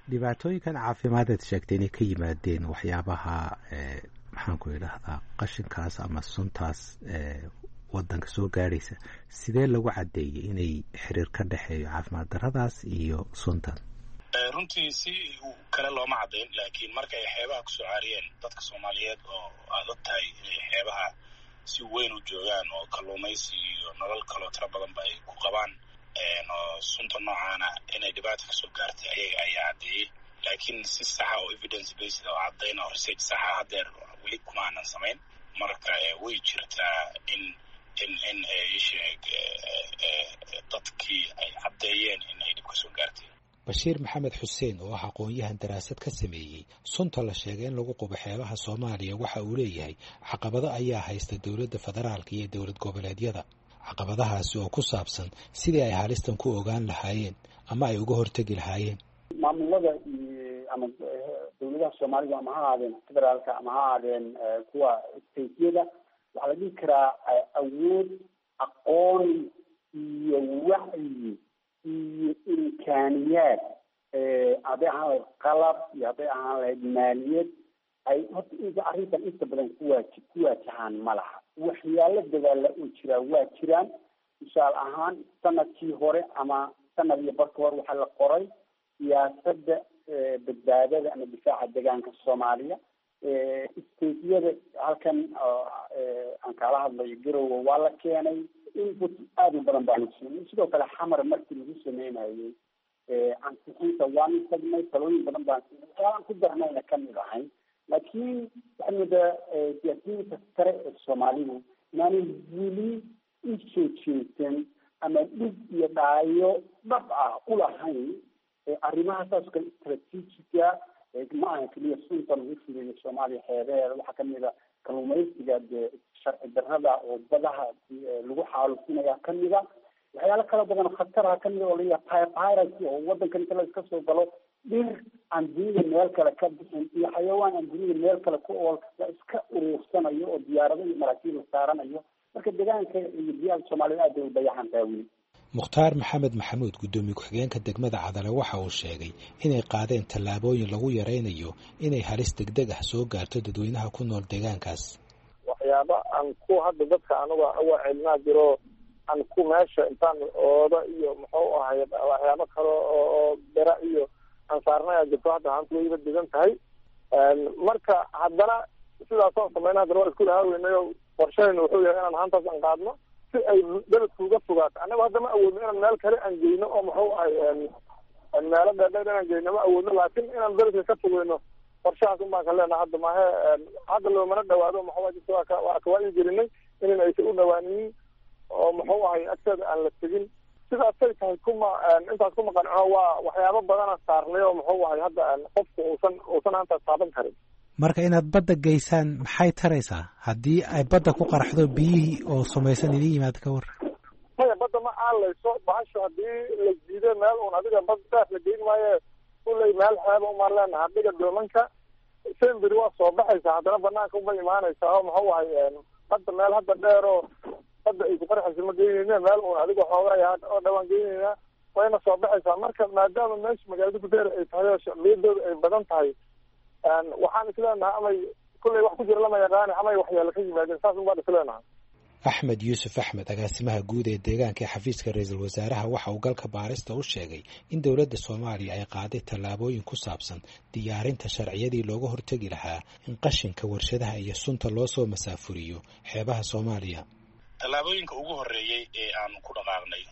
dhibaatooyinkan caafimaadaad sheegtay inay ka yimaadeen waxyaabaha maxaan ku idhaahdaa qashinkaas ama suntaas wadanka soo gaadhaysa sidee lagu caddeeyey inay xiriir ka dhexeeyo caafimaad darradaas iyo suntan? runtii si kale looma caddayn, laakiin marka ay xeebaha kusoo caariyeen dadka soomaaliyeed oo aad og tahay inay xeebaha si weyn u joogaan oo kalluumaysi iyo nolol kaloo tiro badanba ay ku qabaan oo sunta noocaana inay dhibaata kasoo gaartay ayaga ayaa caddeeyey. laakiin si saxa oo evidence based oo caddayn oo research saxa haddeer weli kuma aanan samayn. marka way jirtaa in in in sheeg dadkii ay caddeeyeen in ay dhib kasoo gaartay. bashiir maxamed xuseen oo ah aqoon-yahan daraasad ka sameeyey sunta la sheegay in lagu qubo xeebaha soomaaliya waxa uu leeyahay caqabado ayaa haysta dowladda federaalka iyo dowlad goboleedyada. caqabadahaasi oo ku saabsan sidii ay halistan ku ogaan lahaayeen ama ay uga hortegi lahaayeen. maamulada ama dowladaha soomaalida ama ha ahaadeen federaalka ama ha ahaadeen kuwa stateyada waxaa la dhihi karaa awood, aqoon iyo wacyi iyo imkaaniyaad hadday ahaan lahayd qalab iyo hadday ahaan lahayd maaliyad ay horta inta arrintan inta badan kuwaaji ku waajahaan ma laha. waxyaalo dadaala oo jiraa waa jiraan. tusaale ahaan sanadkii hore ama sanad iyo barka hore waxaa la qoray siyaasadda badbaadada ama difaaca deegaanka soomaaliya. stateyada halkan aan kala hadlayo garowe waa la keenay. input aada u badan baanu siinay. sidoo kale xamar markii lagu sameynayay ansixinta waanu tagnay, talooyin badan baan siinay. waxyaalaan ku darnayna kamid ahayn. laakiin waxaa moodaa siyaasiyiinta sare ee soomaalidu inaanay weli u soo jeedsan ama dhib iyo dhaayo dhab ah u lahayn arrimaha saas kale istraatiijiga ma aha keliya sunta lagu fuliyo soomaaliya xeebeheeda. waxaa kamid a kalluumaysiga dee sharci darrada oo badaha lagu xaalufinaya kamid a. waxyaalo kala badan khataraha kamid oo layahay piracy oo wadankan inta la iska soo galo dhir aan dunida meel kale ka bixin iyo xayawaan aan dunida meel kale ku ool la iska uruursanayo oo diyaarado iyo maraakiib la saaranayo. marka deegaanka iyo biyaha soomaalida aad bay u dayaxan tahay weli. mukhtaar maxamed maxamuud guddoomiye ku-xigeenka degmada cadale waxa uu sheegay inay qaadeen tallaabooyin lagu yaraynayo inay halis degdeg ah soo gaarto dadweynaha ku nool deegaankaas. waxyaaba aan ku hadda dadka anuga uga celinaa jiro aan ku meesha intaan ooda iyo muxuu ahay waxyaabo kale oo bera iyo aan saarnaya jirto hadda haanta wayba degan tahay. marka haddana sidaasoo samayna haddana waa isku lahaaweynay oo qorshahayna wuxuu yahay inaan haantaas aan qaadno si ay beledka uga fogaato. annaga hadda ma awoodno inaan meel kale aan geyno oo muxuu ahay meelo dheerdheer inaan geyno ma awoodno, laakiin inaan beledka ka fogeyno qorshahaas un baan ka leenaha. hadda maahe hadda loomana dhawaado maxaa jirta waa ka waa kawaayi gelinay inan aysan u dhawaaninin oo muxuu ahay agteeda aan la tegin. sidaasay tahay kuma intaas kuma qancino waa waxyaabo badana saarnay oo muxuu ahay hadda qofku uusan uusan hantaas taaban karin. marka inaad badda geysaan maxay taraysaa haddii ay badda ku qaraxdo biyihii oo samaysan idin yimaada ka war? maya badda ma aalayso bahasho haddii la jiido meel un adiga bad daaf la geyn maayo kuley meel xeeba umaan leenaha dhiga doomanka semberi waa soo baxaysaa haddana banaanka uma imaanaysaa oo muxuu ahay hadda meel hadda dheer oo hadda ay ku qarxaysa ma geynayna meel un adiga xoogaya oo dhawaan geynayna wayna soo baxaysaa. marka maadaama meesha magaalada gudeer ay tahay oo shacbiyadooda ay badan tahay waxaan isleenahay amay kulley wax ku jira lama yaqaani amay waxyaalo ka yimaadeen saas un baan isleenahay. axmed yuusuf axmed agaasimaha guud ee deegaanka ee xafiiska ra-iisul wasaaraha waxa uu galka baarista u sheegay in dowladda soomaaliya ay qaaday tallaabooyin ku saabsan diyaarinta sharciyadii looga hortegi lahaa in qashinka warshadaha iyo sunta loo soo masaafuriyo xeebaha soomaaliya. tallaabooyinka ugu horreeyey ee aan ku dhaqaaqnay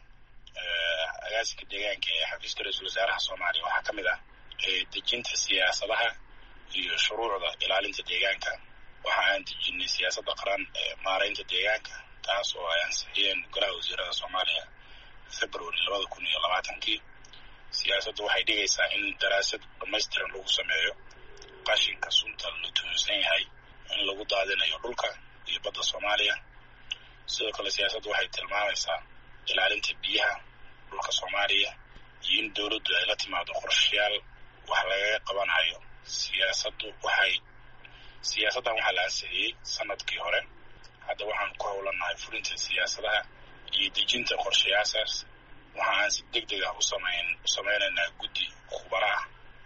agaasinka deegaanka ee xafiiska ra-iisul wasaaraha soomaaliya waxaa ka mid ah dejinta siyaasadaha iyo shuruucda ilaalinta deegaanka. waxa aan dejinay siyaasadda qaran ee maaraynta deegaanka taas oo ay ansixiyeen golaha wasiirada soomaaliya february labada kun iyo labaatankii. siyaasaddu waxay dhigaysaa in daraasad dhamaystiran lagu sameeyo qashinka sunta la tuhunsan yahay in lagu daadinayo dhulka iyo badda soomaaliya. sidoo kale siyaasaddu waxay tilmaamaysaa ilaalinta biyaha dhulka soomaaliya iyo in dowladdu ay la timaado qorshayaal wax lagaga qabanayo. siyaasaddu waxay siyaasaddan waxaa la ansixiyey sanadkii hore. hadda waxaan ku howlanahay fulinta siyaasadaha iyo dejinta qorshayaashaas. waxa aan si deg deg ah u samayn u samaynaynaa guddi khubaro ah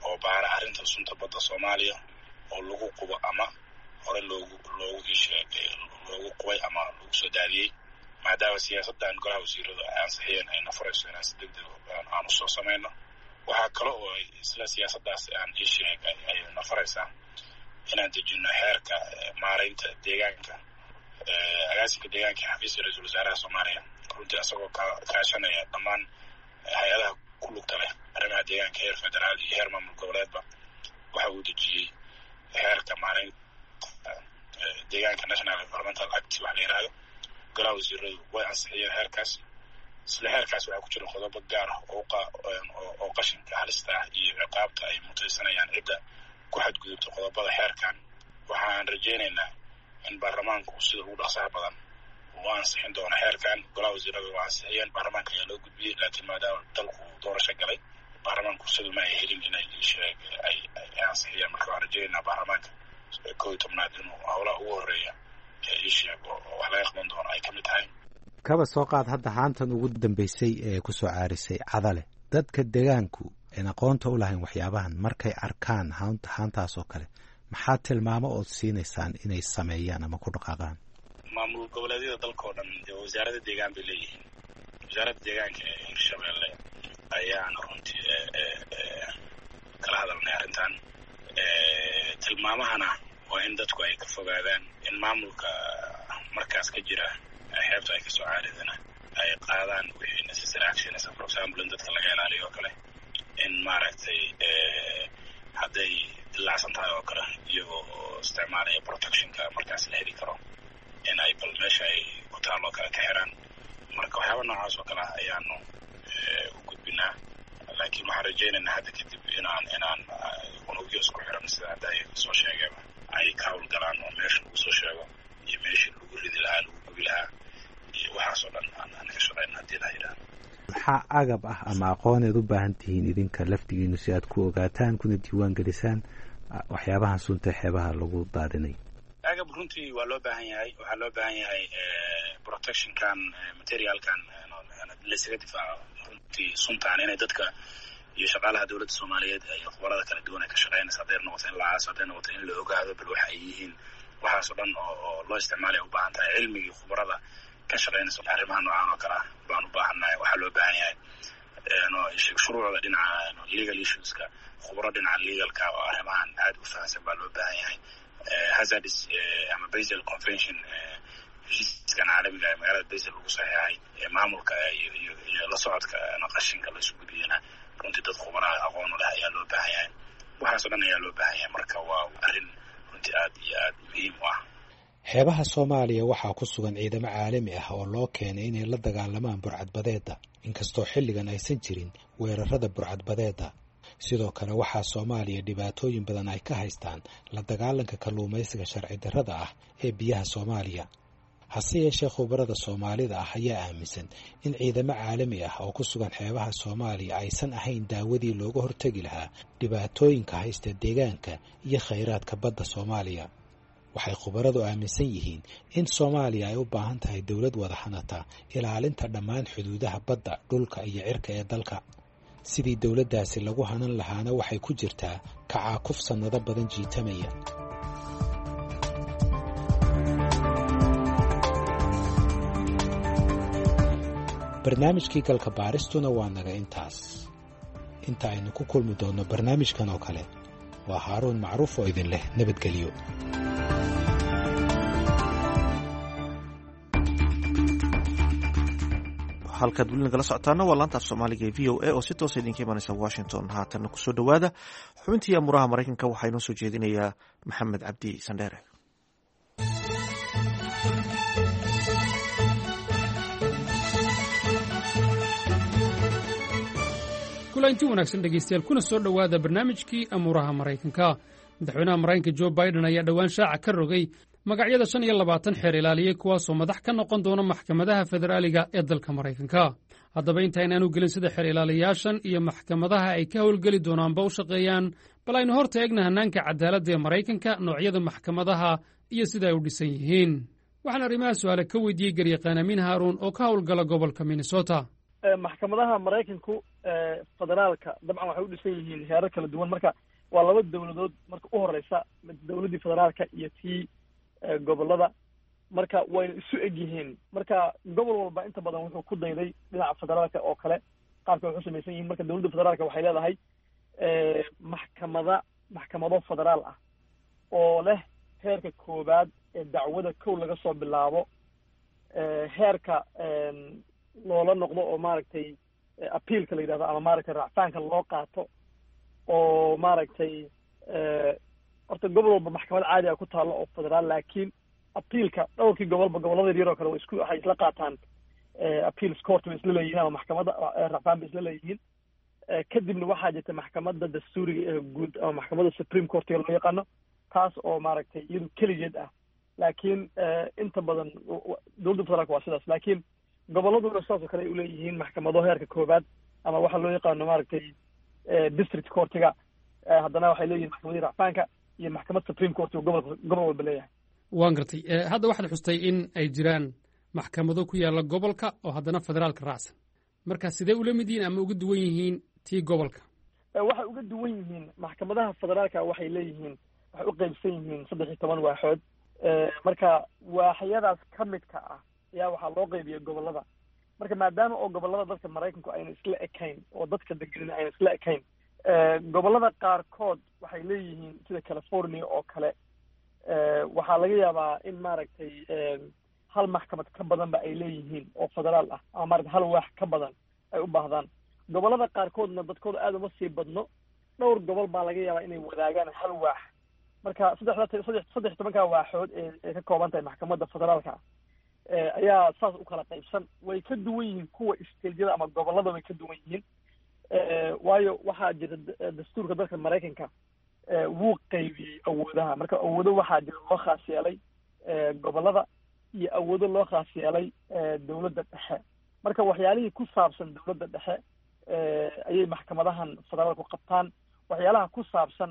oo baara arrinta sunta badda soomaaliya oo lagu qubo ama hore loogu loogu isheegay loogu qubay ama lagu soo daadiyey maadaama siyaasaddan golaha wasiirada ay ansixiyeen ay nafarayso inaan si degdeg aan usoo samayno waxaa kale oo ay isla siyaasaddaas aan isheegay ay nafaraysaa inaan dejino xeerka maaraynta deegaanka agaasinka deegaanka xafiiska ra-iisul wasaaraha soomaaliya runtii asagoo kaashanaya dhammaan hay-adaha ku lugta leh arrimaha deegaanka heer federaal iyo heer maamul goboleedba waxa uu dejiyey xeerka maaraynta deegaanka national environmental act wax la yidhaahdo golaha wasiiradu way ansixiyeen xeerkaas isla xeerkaas waxaa ku jira qodobo gaar ah oo qashinka halista ah iyo ciqaabta ay mutaysanayaan cidda ku xadgudubta qodobada xeerkan waxaan rajaynaynaa in baarlamaanku sida ugu dhaqsaha badan uu ansixin doono xeerkan golaha wasiirada waa ansixiyeen baarlamaanka ayaa loo gudbiyey laakiin maadaama dalku doorasho galay baarlamaanku sida ma ay helin inay sheeg ay ansixiyeen marka waan rajaynaynaa baarlamaanka kow iyo tobnaad inuu howlaha ugu horeeya ii sheeg oo wax laga qaban doono ay ka mid tahay kaba soo qaad hadda haantan ugu dambeysay ee ku soo caarisay cadale dadka deegaanku aan aqoonta u lahayn waxyaabahan markay arkaan haanta haantaas oo kale maxaa tilmaamo ood siinaysaan inay sameeyaan ama ku dhaqaaqaan maamul goboleedyada dalka oo dhan wasaaradda deegaan bay leeyihiin wasaaradda deegaanka ee hirshabeelle ayaan runtii kala hadalnay arrintan tilmaamahana waa in dadku ay ka fogaadaan in maamulka markaas ka jira xeebta ay kasoo caaridana ay qaadaan wixii necessary actions for example in dadka laga ilaaliyo oo kale in maaragtay hadday dilaacsan tahay oo kale iyagoo isticmaalaya protectionka markaas la heli karo in ay bal meesha ay ku taalo kale ka xiraan marka waxyaaba noocaas oo kale ah ayaanu u gudbinaa laakiin waxaan rajaynaynaa hadda kadib inaan inaan unugyo isku xiran sida hadda ay soo sheegeen ay ka howlgalaan oo meesha lagu soo sheego iyo meeshii lagu ridi lahaa lagu gubi lahaa iyo waxaasoo dhan aan ka shaqayna haddii la yidhaahdo maxaa agab ah ama aqooneed u baahan tihiin idinka laftigiinu si aad ku ogaataan kuna diiwaan gelisaan waxyaabahan sunta xeebaha lagu daadinay agab runtii waa loo baahan yahay waxaa loo baahan yahay protectionkan materialkan laysaga difaaco runtii suntaan inay dadka iyo shaqaalaha dowladda soomaaliyeed iyo khubarada kala duwan ay ka shaqeynaysa hadday noqoto in la aaso hadday noqoto in la ogaado bal waxa ay yihiin waxaasoo dhan oo loo isticmaalay u baahan tahay cilmigii khubarada ka shaqeynaysa arrimaha noocaan oo kale ah baan u baahannahay waxaa loo baahan yahay shuruucda dhinaca legal issueska khubaro dhinaca legalka oo arrimahan aad u fahamsan baa loo baahan yahay hazardis ama basel convention heshiiskan caalamiga ee magaalada basel lagu saxeexay ee maamulka iyo iyo la socodka qashinka la isu gudbiyana runtii dad khubaraha aqoon u leh ayaa loo baahan yahay waxaasoo dhan ayaa loo baahan yahay marka waa arrin runtii aad iyo aad muhiim u ah xeebaha soomaaliya waxaa ku sugan ciidamo caalami ah oo loo keenay inay la dagaalamaan burcadbadeedda inkastoo xilligan aysan jirin weerarada burcadbadeedda sidoo kale waxaa soomaaliya dhibaatooyin badan ay ka haystaan la dagaalanka kalluumaysiga sharci darrada ah ee biyaha soomaaliya hase yeeshee khubarada soomaalida ah ayaa aaminsan in ciidamo caalami ah oo ku sugan xeebaha soomaaliya aysan ahayn daawadii looga hortegi lahaa dhibaatooyinka haysta deegaanka iyo khayraadka badda soomaaliya waxay khubaradu aaminsan yihiin in soomaaliya ay u baahan tahay dowlad wada hanata ilaalinta dhammaan xuduudaha badda dhulka iyo cirka ee dalka sidii dowladdaasi lagu hanan lahaana waxay ku jirtaa kacaakuf sannado badan jiitamaya barnaamijkii galka baaristuna waa naga intaas inta aynu ku kulmi doonno barnaamijkan oo kale waa haaruun macruuf oo idin leh nabadgelyo halkaad weli nagala socotaana waa laanta af soomaaliga ee v o a oo si toosa idinka imanaysa washington haatanna kusoo dhowaada xubintii amuraha maraykanka waxaa inoo soo jeedinayaa maxamed cabdi sandheere kulanti wanaagsan dhegaystayaal kuna soo dhowaada barnaamijkii amuuraha maraykanka madaxweynaha maraykanka jo biden ayaa dhowaan shaaca ka rogay magacyada shan iyo labaatan xeer ilaaliyey kuwaasoo madax ka noqon doona maxkamadaha federaaliga ee dalka maraykanka haddaba intaaynaanu gelin sida xeer ilaaliyaashan iyo maxkamadaha ay ka howlgeli doonaanba u shaqeeyaan bal aynu hor taegna hannaanka cadaaladda ee maraykanka noocyada maxkamadaha iyo sida ay u dhisan yihiin waxaan arrimaha su'aale ka weydiiyey garyaqaan amiin haaruun oo ka howlgala gobolka minnesota maxkamadaha maraykanku federaalka dabcan waxay u dhisan yihiin heerar kala duwan marka waa laba dawladood marka u horeysa dawladdii federaalka iyo tii gobolada marka wayna isu eg yihiin marka gobol walba inta badan wuxuu ku dayday dhinaca federaalka oo kale qaabka waxu samaysan yihiin marka dawladda federaalka waxay leedahay maxkamada maxkamado federaal ah oo leh heerka koowaad ee dacwada kow laga soo bilaabo heerka loola noqdo oo maaragtay appealka la yidhahdo ama maaragtay racfaanka loo qaato oo maaragtay horta gobol walba maxkamad caadi a ku taalo oo federaal laakiin appealka dhowrkii gobolba gobolada yaryar oo kale wa isku waxay isla qaataan appeals court bay isla leeyihiin ama maxkamadda racfaan bay isla leeyihiin kadibna waxaa jirta maxkamadda dastuuriga ee guud ama maxkamadda supreme courtiga loo yaqaano taas oo maaragtay iyadu keligeed ah laakiin inta badan dowladda federaalka waa sidaas laakiin gobolladuna sidaas oo kale ay uleeyihiin maxkamado heerka koobaad ama waxaa loo yaqaano maaragtay district courtiga haddana waxay leeyihin maxkamadii racfaanka iyo maxkamad supreme court oo gobolka gobol walba leeyahay waan gartay hadda waxaad xustay in ay jiraan maxkamado ku yaalla gobolka oo haddana federaalka raacsan marka sidee ula mid yihiin ama uga duwan yihiin tii gobolka waxay uga duwan yihiin maxkamadaha federaalka waxay leeyihiin waxay u qaybsan yihiin saddex iyo toban waaxood marka waaxyadaas ka midka ah ayaa waxaa loo qaybiya gobolada marka maadaama oo gobolada dadka maraykanku ayna isla ekayn oo dadka degenina ayna isla ekayn gobolada qaarkood waxay leeyihiin sida california oo kale waxaa laga yaabaa in maaragtay hal maxkamad ka badanba ay leeyihiin oo federaal ah ama maaragtay hal waax ka badan ay u baahdaan gobolada qaarkoodna dadkooda aada uma sii badno dhowr gobol baa laga yaabaa inay wadaagaan hal waax marka saddexda saddex saddex tobankaa waaxood ee ay ka kooban tahay maxkamadda federaalka ayaa saas u kala qaybsan way ka duwan yihiin kuwa stageyada ama gobolada way ka duwan yihiin waayo waxaa jira dastuurka dalka maraykanka wuu qaybiyey awoodaha marka awoodo waxaa jira loo khaas yeelay gobolada iyo awoodo loo khaas yeelay dawladda dhexe marka waxyaalihii ku saabsan dawladda dhexe ayay maxkamadahan federaalku qabtaan waxyaalaha ku saabsan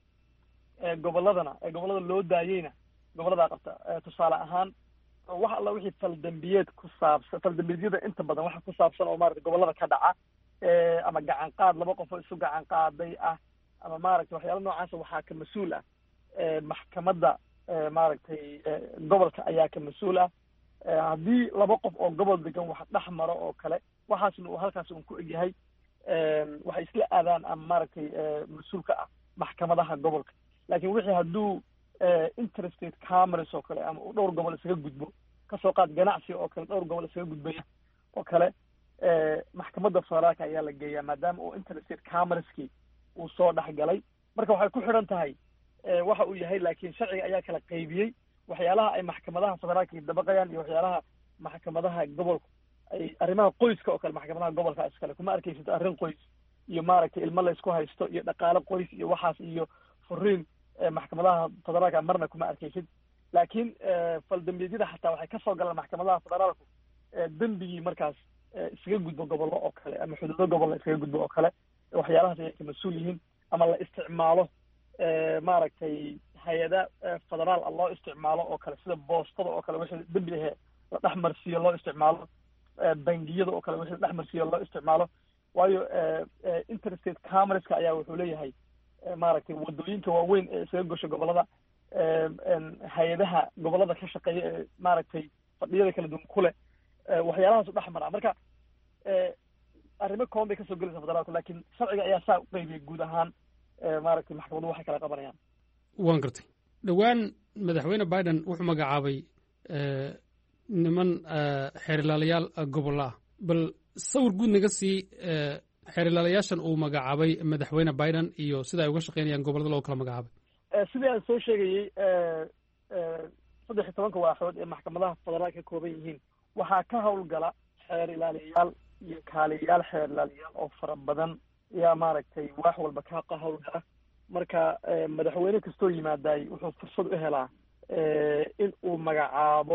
goboladana ee gobolada loo daayeyna goboladaa qabta tusaale ahaan wax alla wixii faldambiyeed ku saabsan faldambiyada inta badan waxa ku saabsan oo maaragtay gobolada ka dhaca ama gacan qaad laba qof oo isu gacan qaaday ah ama maaragtay waxyaala noocaasa waxaa ka mas-uul ah maxkamadda maaragtay gobolka ayaa ka mas-uul ah haddii laba qof oo gobol degan wax dhex maro oo kale waxaasna uu halkaas un ku egyahay waxay isla aadaan ama maaragtay mas-uulka ah maxkamadaha gobolka laakiin wixii hadduu interstate commerce oo kale ama uu dhowr gobol isaga gudbo kasoo qaad ganacsi oo kale dhowr gobol isaga gudbaya oo kale maxkamadda federaalka ayaa la geeyaa maadaama uu interstate commercekii uu soo dhex galay marka waxay ku xidhan tahay waxa uu yahay laakiin sharciga ayaa kala qaybiyey waxyaalaha ay maxkamadaha federaalka dabaqayaan iyo waxyaalaha maxkamadaha gobolka ay arrimaha qoyska oo kale maxkamadaha gobolka iskale kuma arkaysid arrin qoys iyo maaragtay ilmo la isku haysto iyo dhaqaale qoys iyo waxaas iyo furiin maxkamadaha federaalka marna kuma arkaysid laakiin faldambiyada xataa waxay kasoo galaan maxkamadaha federaalku dembigii markaas iskaga gudbo gobollo oo kale ama xuduudo gobolla iskaga gudbo oo kale waxyaalahaas ayay ka mas-uul yihiin ama la isticmaalo maaragtay hay-ada federaal ah loo isticmaalo oo kale sida boostada oo kale wixii dembi ahe la dhex marsiiyo loo isticmaalo bangiyada oo kale wixii la dhex marsiiyo loo isticmaalo waayo interstate commerceka ayaa wuxuu leeyahay maaragtay wadooyinka waaweyn ee isaga gosho gobolada hay-adaha gobolada ka shaqeeya ee maaragtay fadhiyada kala duwan ku leh waxyaalahaas u dhex maraa marka arrimo kooban bay kasoo gelaysa federaalka laakiin sharciga ayaa saa u qaybiyay guud ahaan maaragtay maxkamadu waxay kala qabanayaan waan gartay dhowaan madaxweyne biden wuxuu magacaabay niman xeerilaalayaal gobolla ah bal sawir guud naga sii xeerilaalayaashan uu magacaabay madaxweyne biden iyo sida ay uga shaqeynayaan gobollada loo kala magacaabay sidii aan soo sheegayey saddex iyo tobanka waaxood ee maxkamadaha federaalka ka kooban yihiin waxaa ka howlgala xeer ilaaliyayaal iyo kaaliyayaal xeer ilaaliyayaal oo fara badan ayaa maaragtay waax walba ka howlgala marka madaxweyne kastoo yimaadaay wuxuu fursad u helaa in uu magacaabo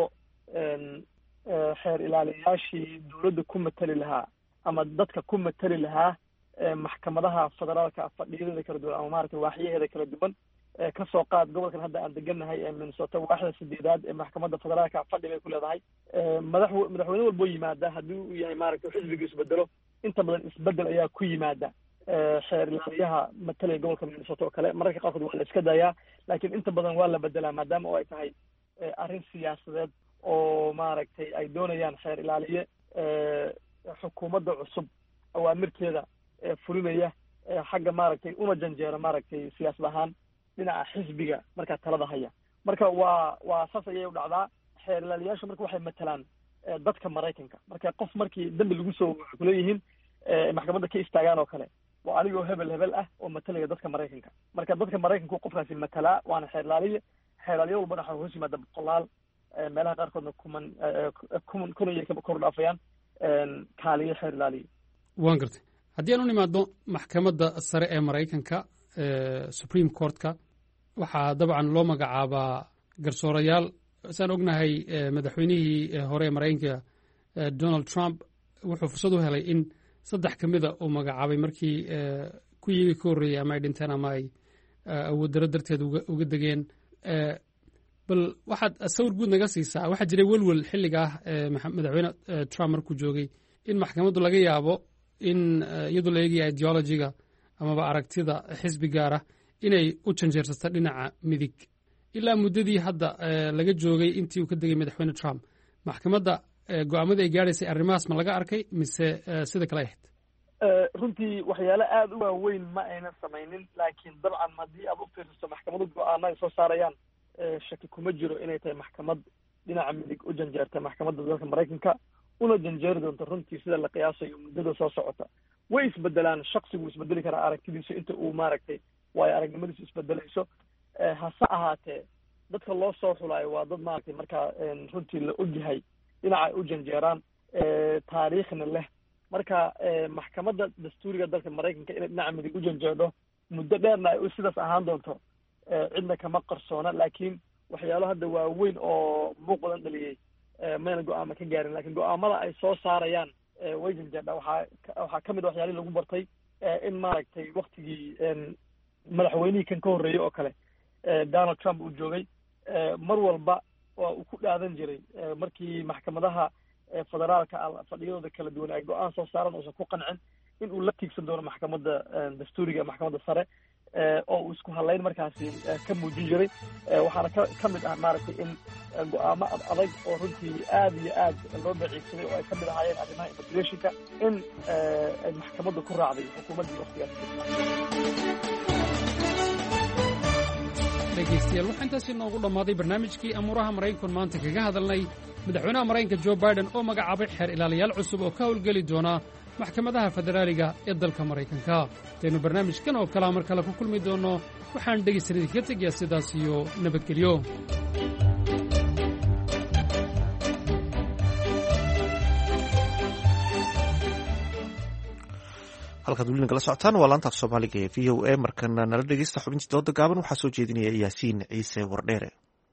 xeer ilaaliyayaashii dawladda ku matali lahaa ama dadka ku matali lahaa maxkamadaha federaalka fadhiyadeeda kala duwan ama maaragtay waaxyaheeda kala duwan kasoo qaad gobolkan hadda aan degannahay ee minnesota waaxda sideedaad ee maxkamadda federaalka fadhi bay ku leedahay madax madaxweyne walboo yimaada haddii uu yahay maaragtay xisbiga isbedelo inta badan isbedel ayaa ku yimaada xeer ilaaliyaha matalaya gobolka minnesota oo kale mararka qaarkood waa la iska dayaa laakiin inta badan waa la bedelaa maadaama oo ay tahay arrin siyaasadeed oo maaragtay ay doonayaan xeer ilaaliye xukuumadda cusub awaamirteeda fulinaya xagga maaragtay una janjeera maaragtay siyaasad ahaan dhinaca xisbiga markaa talada haya marka waa waa saas ayay u dhacdaa xeer ilaaliyaashu marka waxay matalaan dadka maraykanka marka qof markii dambi lagu soo waxay kuleeyihiin maxkamadda ka istaagaan oo kale waa anigoo hebel hebel ah oo matalaya dadka maraykanka marka dadka maraykanku qofkaasi matalaa waana xeer ilaaliye xeer ilaaliye walbana waxaa hoos yimaada boqolaal meelaha qaarkoodna kuman kuman kun ayay kor dhaafayaan kaaliye xeer ilaaliye waan gartay haddii aan u nimaadno maxkamadda sare ee maraykanka supreme courtka waxaa dabcan loo magacaabaa garsoorayaal saan ognahay madaxweynihii hore ee maraykanka donald trump wuxuu fursad u helay in saddex ka mida uu magacaabay markii ku yigi ka horreeyey ama ay dhinteen ama ay awooddarro darteed uga degeen bal waxaad sawir guud naga siisaa waxaa jiray welwel xilliga ah madaxweyne trump markuu joogay in maxkamaddu laga yaabo in iyadoo la eegaya ideologiga amaba aragtida xisbi gaara inay u janjeersato dhinaca midig ilaa muddadii hadda laga joogay intii uu ka degay madaxweyne trump maxkamadda go-aamadii ay gaadhaysay arrimahaas ma laga arkay mise sida kale ahayd runtii waxyaale aada u waaweyn ma aynan samaynin laakiin dabcan haddii aad u fiirsato maxkamadu go-aano ay soo saarayaan shaki kuma jiro inay tahay maxkamad dhinaca midig u janjeerta maxkamadda dalka maraykanka una janjeeri doonto runtii sida la qiyaasayo muddada soo socota way isbedelaan shaksigu isbedeli karaa aragtidiisu inta uu maaragtay waayo aragnimadiisu isbedelayso hase ahaatee dadka loo soo xulaayo waa dad maaragtay markaa runtii la ogyahay dhinaca ay u janjeeraan taariikhna leh marka maxkamadda dastuuriga dalka maraykanka inay dhinaca midig u janjeedho muddo dheerna ay sidaas ahaan doonto cidna kama qarsoona laakiin waxyaalo hadda waaweyn oo muuq badan dhaliyey mayna go-aama ka gaarin lakin go-aamada ay soo saarayaan way janjeedha waxaa waxaa kamid a waxyaalihii lagu bartay in maaragtay waktigii madaxweynihii kan ka horreeyey oo kale donald trump uu joogay mar walba waa uu ku dhaadan jiray markii maxkamadaha federaalka fadhiyadooda kala duwan ay go-aan soo saaran uusan ku qancin in uu la tiigsan doono maxkamadda dastuuriga maxkamadda sare oo uu isku hadlayn markaasi ka muujin jiray waxaana ka ka mid ah maaragtay in go-aamo ad adag oo runtii aada iyo aad loo daciifsaday oo ay ka mid ahaayeen arrimaha immigrationka in ay maxkamadda ku raacday xukuumaddii waktigaas dhegeystayaal waxaa intaasi noogu dhammaaday barnaamijkii amuuraha maraykanku maanta kaga hadalnay madaxweynaha maraykanka jo biden oo magacaabay xeer ilaaliyaal cusub oo ka howlgeli doona maxkamadaha federaaliga ee dalka maraykanka intaynu barnaamijkan oo kalea mar kale ku kulmi doonno waxaan dhegaysan idinkaga tegayaa sidaas iyo nabadgelyo halkaad weli nagala socotaan waa laanta af soomaaliga ee v o a markana nala dhegeysta xubintii dooda gaaban waxaa soo jeedinaya yaasiin ciise wardheere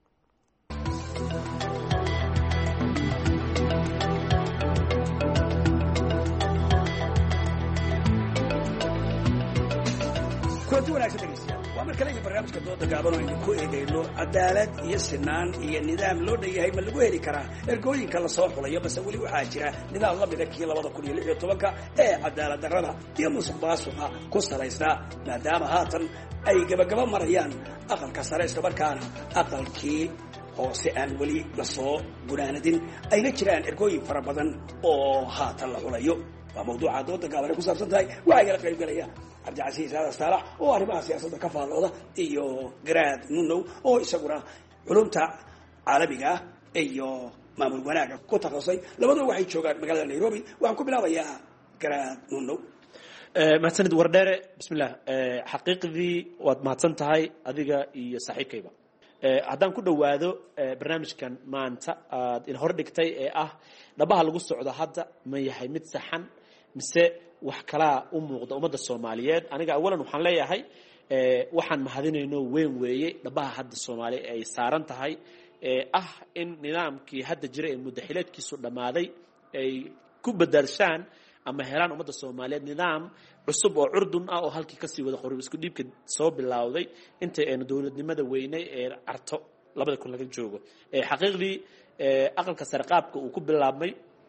kulanti wanaagsan dhegeystayaal waa mar kale iyo barnaamijka dooda gaaban oo aynu ku eegayno cadaalad iyo sinaan iyo nidaam loo dhan yahay ma lagu heli karaa ergooyinka lasoo xulayo base weli waxaa jira nidaam la mida kii labada kun iyo lix iyo tobanka ee cadaalad darrada iyo musuq maasuqa ku salaysnaa maadaama haatan ay gabagaba marayaan aqalka sare islamarkaana aqalkii hoose aan weli lasoo gunaanadin ayna jiraan ergooyin fara badan oo haatan la xulayo waa mawduuca dooda gaaban ay ku saabsan tahay waxaa igala qayb galaya cabdicasiis aadan saalax oo arrimaha siyaasadda ka faallooda iyo garaad nunow oo isaguna culumta caalamiga ah iyo maamul wanaaga ku takhasusay labaduba waxay joogaan magaalada nairobi waxaan ku bilaabayaa garaad nunow mahadsanid wardheere bismillah xaqiiqdii waad mahadsan tahay adiga iyo saaxiibkayba haddaan ku dhowaado barnaamijkan maanta aad in hor dhigtay ee ah dhabaha lagu socdo hadda ma yahay mid saxan mise wax kalaa u muuqda ummadda soomaaliyeed aniga awalan waxaan leeyahay waxaan mahadinayno weyn weeye dhabaha hadda soomaaliya ay saaran tahay ee ah in nidaamkii hadda jira ee muddaxileedkiisu dhammaaday ay ku bedelshaan ama helaan ummadda soomaaliyeed nidaam cusub oo curdun ah oo halkii kasii wada qori isku dhiibka soo bilowday inta aynu dowladnimada weynay ee carto labada kun laga joogo xaqiiqdii aqalka sare qaabka uu ku bilaabmay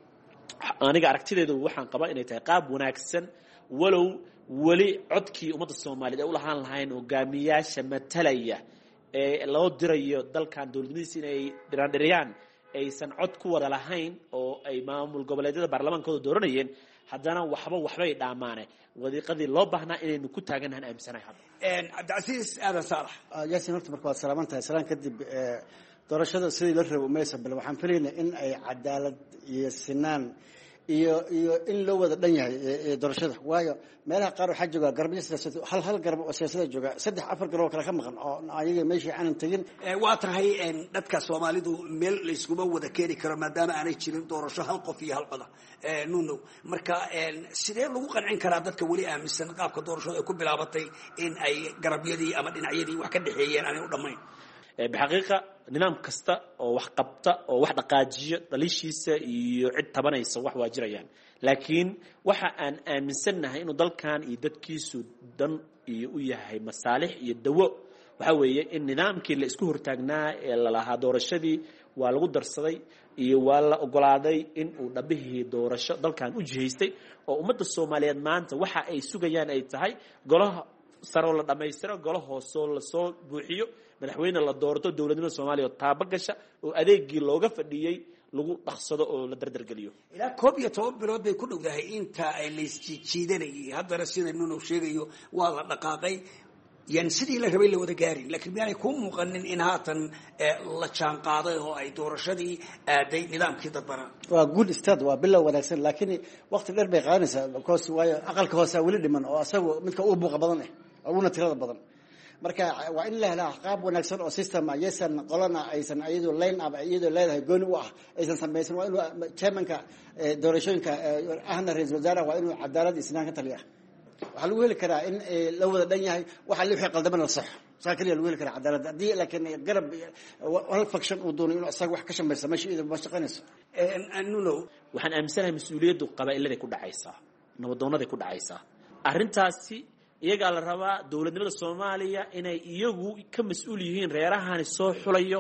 aniga aragtideedu waxaan qabaa inay tahay qaab wanaagsan walow weli codkii ummadda soomaaliyeed ay u lahaan lahayn hogaamiyaasha matalaya ee loo dirayo dalkan dowladnimadiisa inay dhiraandhiriyaan aysan cod ku wada lahayn oo ay maamul goboleedyada baarlamaankooda dooranayeen haddana waxba waxbay dhaamaane wadiiqadii loo baahnaa inaynu ku taaganahan aaminsanahay hadda cabdicasiis aadan saalax yaasin horta marka waad salaaman tahay salaan kadib doorashada sidii la rabo maysa bal waxaan filaynaa in ay cadaalad iyo sinaan iyo iyo in loo wada dhan yahay doorashada waayo meelaha qaar waxaa jooga garabyo siyaasadeed hal hal garab oo siyaasadeed jooga saddex afar garab oo kale ka maqan oo ayaga meeshii aanan tegin waa tahay dadka Soomaalidu meel la iskuma wada keeni karo maadaama aanay jirin doorasho hal qof iyo hal cod nuno marka sidee lagu qancin karaa dadka weli aaminsan qaabka doorashada ay ku bilaabatay in ay garabyadii ama dhinacyadii wax ka dhaxeeyeen aanay u dhamayn بحقيقة نظام كستا أو wax qabta oo wax dhaqaajiyo dalishiisa iyo cid tabanaysa wax waa jirayaan laakiin waxa aan aaminsanahay inuu dalkan iyo dadkiisu dan iyo u yahay masaalix iyo dawo waxa weeye in nidaamkii la isku hortaagnaa ee la lahaa doorashadii waa lagu darsaday iyo waa la ogolaaday in uu dhabihii doorasho dalkan u jihaystay oo ummadda Soomaaliyeed maanta waxa ay sugayaan ay tahay golaha saro la dhameystiro golaha hoose la soo buuxiyo madaxweyne la doorto dowladnimada Soomaaliya taaba gasha oo adeegii looga fadhiyay lagu dhaqsado oo la dardar galiyo ilaa koob iyo toban bilood bay ku dhowdahay inta ay la isjiidanayay haddana sida inuu sheegayo waa la dhaqaaqay yan sidii la rabay la wada gaarin laakiin miyaanay ku muuqanin in haatan la jaan qaaday oo ay doorashadii aaday nidaamkii dadbana waa good start waa bilow wanaagsan laakiin waqti dheer bay qaadanaysaa because waayo aqalka hoose weli dhiman oo asagu midka uu buuqa badan ah uuna tirada badan marka waa in la helaa qaab wanaagsan oo system aysan qolana aysan ayadu line up ayadu leedahay gooni u ah aysan samaysan waa inuu chairmanka doorashooyinka ahna ra'iisul wasaaraha waa inuu cadaalad isnaan ka taliya waxa lagu heli karaa in la wada dhan yahay waxa la wixii qaldaman la sax saa kaliya lagu heli karaa cadaalad haddii laakiin garab hal faction uu doono inuu isaga wax ka shamaysa meesha iyada ma shaqaynayso nuno waxaan aaminsanahay mas-uuliyaddu qabaa'ilada ku dhacaysaa nabadoonada ku dhacaysaa arrintaasi iyaga la rabaa dowladnimada Soomaaliya inay iyagu ka mas'uul yihiin reerahan soo xulayo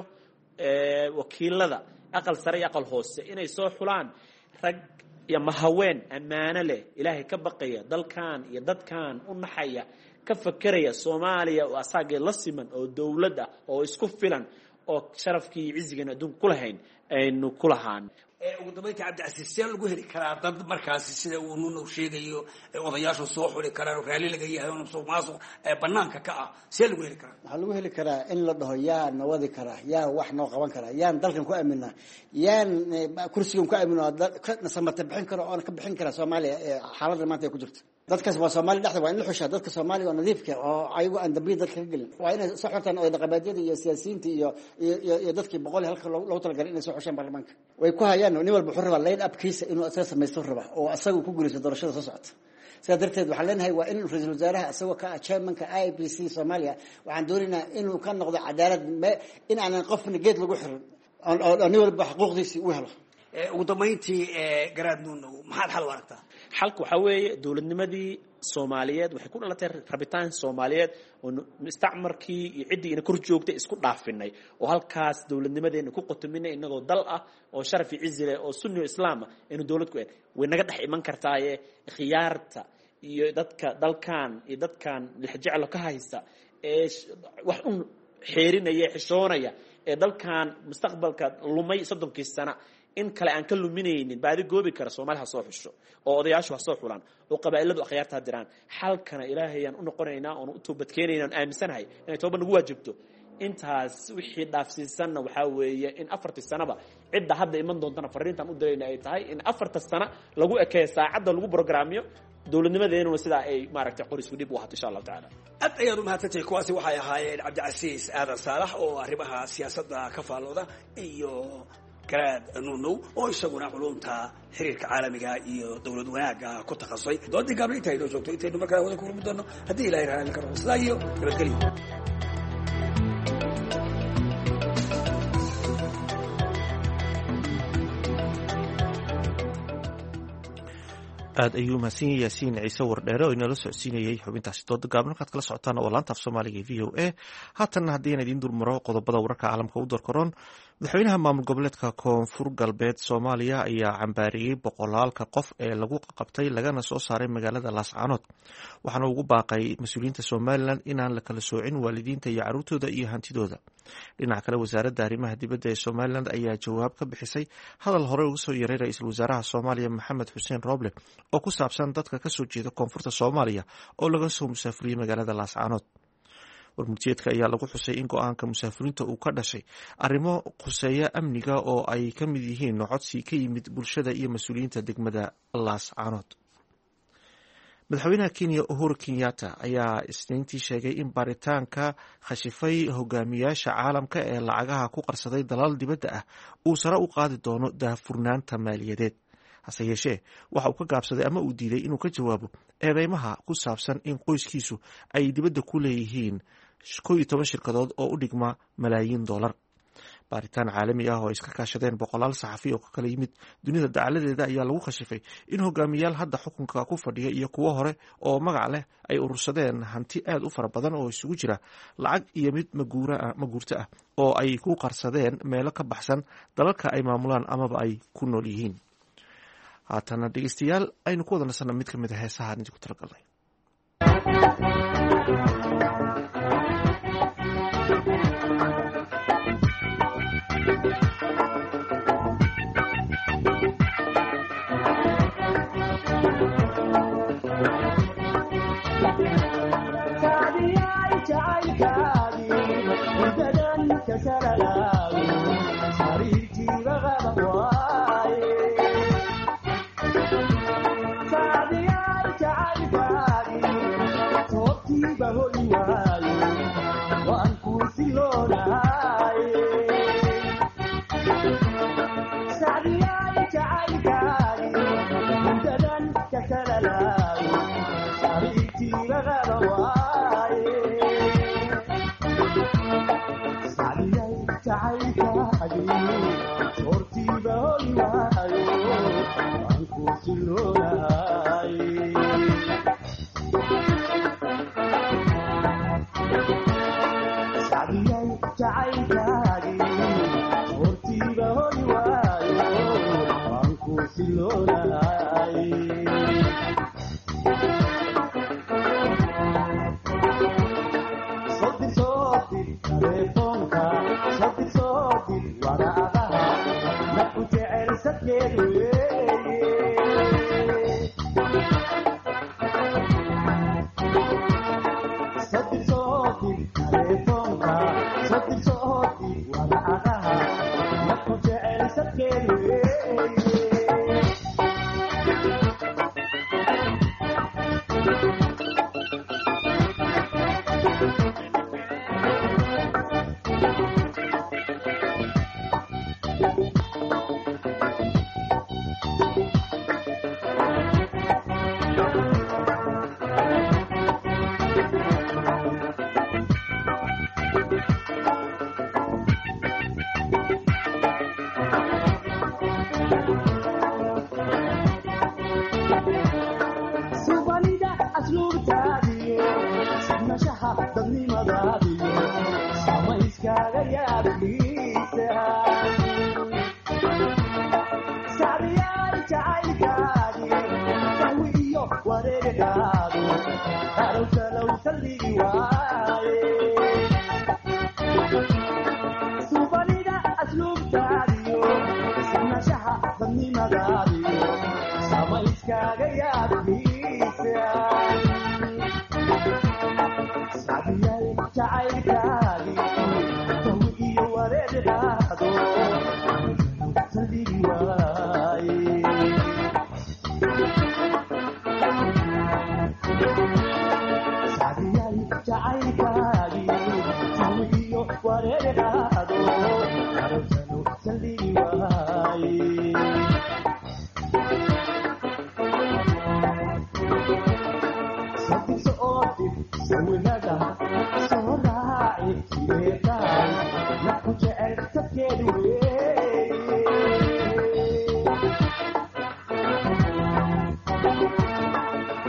ee wakiilada aqal sare iyo aqal hoose inay soo xulaan rag iyo mahaween amaana leh ilaahay ka baqaya dalkan iyo dadkan u naxaya ka fakaraya Soomaaliya oo asaga la siman oo dawlad ah oo isku filan oo sharafkii cizigan adduunka ku lahayn aynu ku lahaan ugu dambeyntii cabdicasiis see lagu heli karaa dad markaasi sida uu nuno sheegayo odayaashu soo xuli karaan oo raali laga yahay oo musuqmaasuq banaanka ka ah see lagu heli karaa waxaa lagu heli karaa in la dhaho yaa nawadi karaa yaa wax noo qaban karaa yaan dalkan ku aaminaa yaan kursigan ku aaminaa ka samata bixin karo oo ka bixin kara Soomaaliya xaaladda maanta ay ku jirto dadkaas waa Soomaali dhaxda waa in la xushaa dadka Soomaaliga oo nadiifka oo ayagu aan dambiil dadka ka gelin waa inay soo xortaan oo dhaqameedyada iyo siyaasiyiinta iyo iyo dadkii boqol halka loogu talagalay inay soo xushaan baarlamaanka way ku hayaan nin walba wuxuu rabaa line up kiisa inuu asaga samaysto rabaa oo asaga ku guuleysto doorashada soo socota sidaa darteed waxaan leenahay waa in ra'iisul wasaaraha asagoo ka chairmanka I P C Soomaaliya waxaan doonaynaa inuu ka noqdo cadaalad in aanan qofna geed lagu xirin oo nin walba xuquuqdiisa u helo ugu dambeyntii garaad nuno maxaad xal u aragtaa xalku waxa weeye dowladnimadii Soomaaliyeed waxay ku dhalatay rabitaan Soomaaliyeed oo mustacmarkii iyo cidii ina kor joogtay isku dhaafinay oo halkaas dowladnimadeena ku qotominay inagoo dal ah oo sharaf iyo cizi leh oo sunni islaam ah inuu dowlad ku yahay way naga dhex iman kartaa ee khiyaarta iyo dadka dalkan iyo dadkan lixjeclo ka haysta ee wax un xeerinaya xishoonaya ee dalkan mustaqbalka lumay soddonkii sano in kale aan ka luminaynin baadi goobi kara Soomaaliya soo xusho oo odayaashu soo xulaan oo qabaa'iladu akhyaarta diraan xalkana ilaahayaan u noqonaynaa oo u toobad keenaynaa aaminsanahay inay toobad nagu waajibto intaas wixii dhaafsiisanna waxa weeye in afartii sanaba cidda hadda iman doontana fariintan u dirayna ay tahay in afarta sano lagu ekeeyo saacada lagu programyo dowladnimadeenu sida ay maaragtay qoris u dib u hato insha Allah taala aad ayaad u mahadsantahay kuwaasi waxay ahaayeen cabdicasiis aadan saalax oo arrimaha siyaasadda ka faalooda iyo garaad nuno oo isaguna culumta xiriirka caalamiga iyo dawlad wanaaga ku takhasusay doodii gaabli intay noo joogto intaynu markaa wada kulmi doono haddii ilaahay raali ka noqdo sidaa iyo nabadgelyo aad ayuu mahadsan yahay yaasiin ciise wardheere oo inala socodsiinayay xubintaasi dooda gaaban halkaad kala socotaan oo laanta af soomaaliga ee v o a haatanna haddii aan idiin dulmaro qodobada wararka caalamka u darkaroon madaxweynaha maamul goboleedka koonfur galbeed soomaaliya ayaa cambaariyey boqolaalka qof ee lagu qabtay lagana soo saaray magaalada laascaanood waxaana ugu baaqay mas-uuliyiinta somalilan inaan la kala soocin waalidiinta iyo caruurtooda iyo hantidooda dhinaca kale wasaaradda arrimaha dibadda ee somalilan ayaa jawaab ka bixisay hadal hore uga soo yeeray ra-iisul wasaaraha soomaaliya maxamed xuseen roble oo ku saabsan dadka kasoo jeeda koonfurta soomaaliya oo laga soo musaafuriyey magaalada laascaanood warmurtiyeedka ayaa lagu xusay in go-aanka musaafiriinta uu ka dhashay arrimo khuseeya amniga oo ay ka mid yihiin codsi ka yimid bulshada iyo mas-uuliyiinta degmada laascaanood madaxweynaha kenya uhuru kenyatta ayaa isniintii sheegay in baaritaanka khashifay hogaamiyaasha caalamka ee lacagaha ku qarsaday dalal dibadda ah uu sare u qaadi doono daahfurnaanta maaliyadeed hase yeeshee waxa uu ka gaabsaday ama uu diiday inuu ka jawaabo eedeymaha ku saabsan in qoyskiisu ay dibadda ku leeyihiin kow iyo toban shirkadood oo u dhigma malaayiin dollar baaritaan caalami ah oo iska kaashadeen boqolaal saxafi oo ka kala yimid dunida dacaladeeda ayaa lagu khashifay in hogaamiyaal hadda xukunka ku fadhiya iyo kuwo hore oo magac leh ay urursadeen hanti aad u fara badan oo isugu jira lacag iyo mid maguurto ah oo ay ku qarsadeen meelo ka baxsan dalalka ay maamulaan amaba ay ku nool yihiin haatana dhegeystayaal aynu ku wada nasanna mid ka mid a heesahaan idinku talagalnay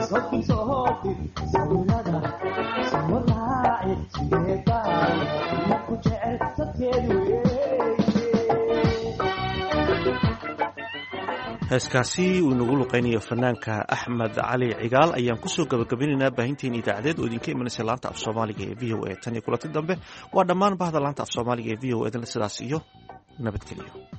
heeskaasi uu inagu luqaynayo fanaanka axmed cali cigaal ayaan kusoo gabagabinaynaa baahinteena idaacadeed oo idinka imanaysa laanta af soomaaliga ee v o a tan iyo kulanti dambe waa dhammaan bahda laanta af soomaaliga ee v o a dan sidaas iyo nabadgelyo.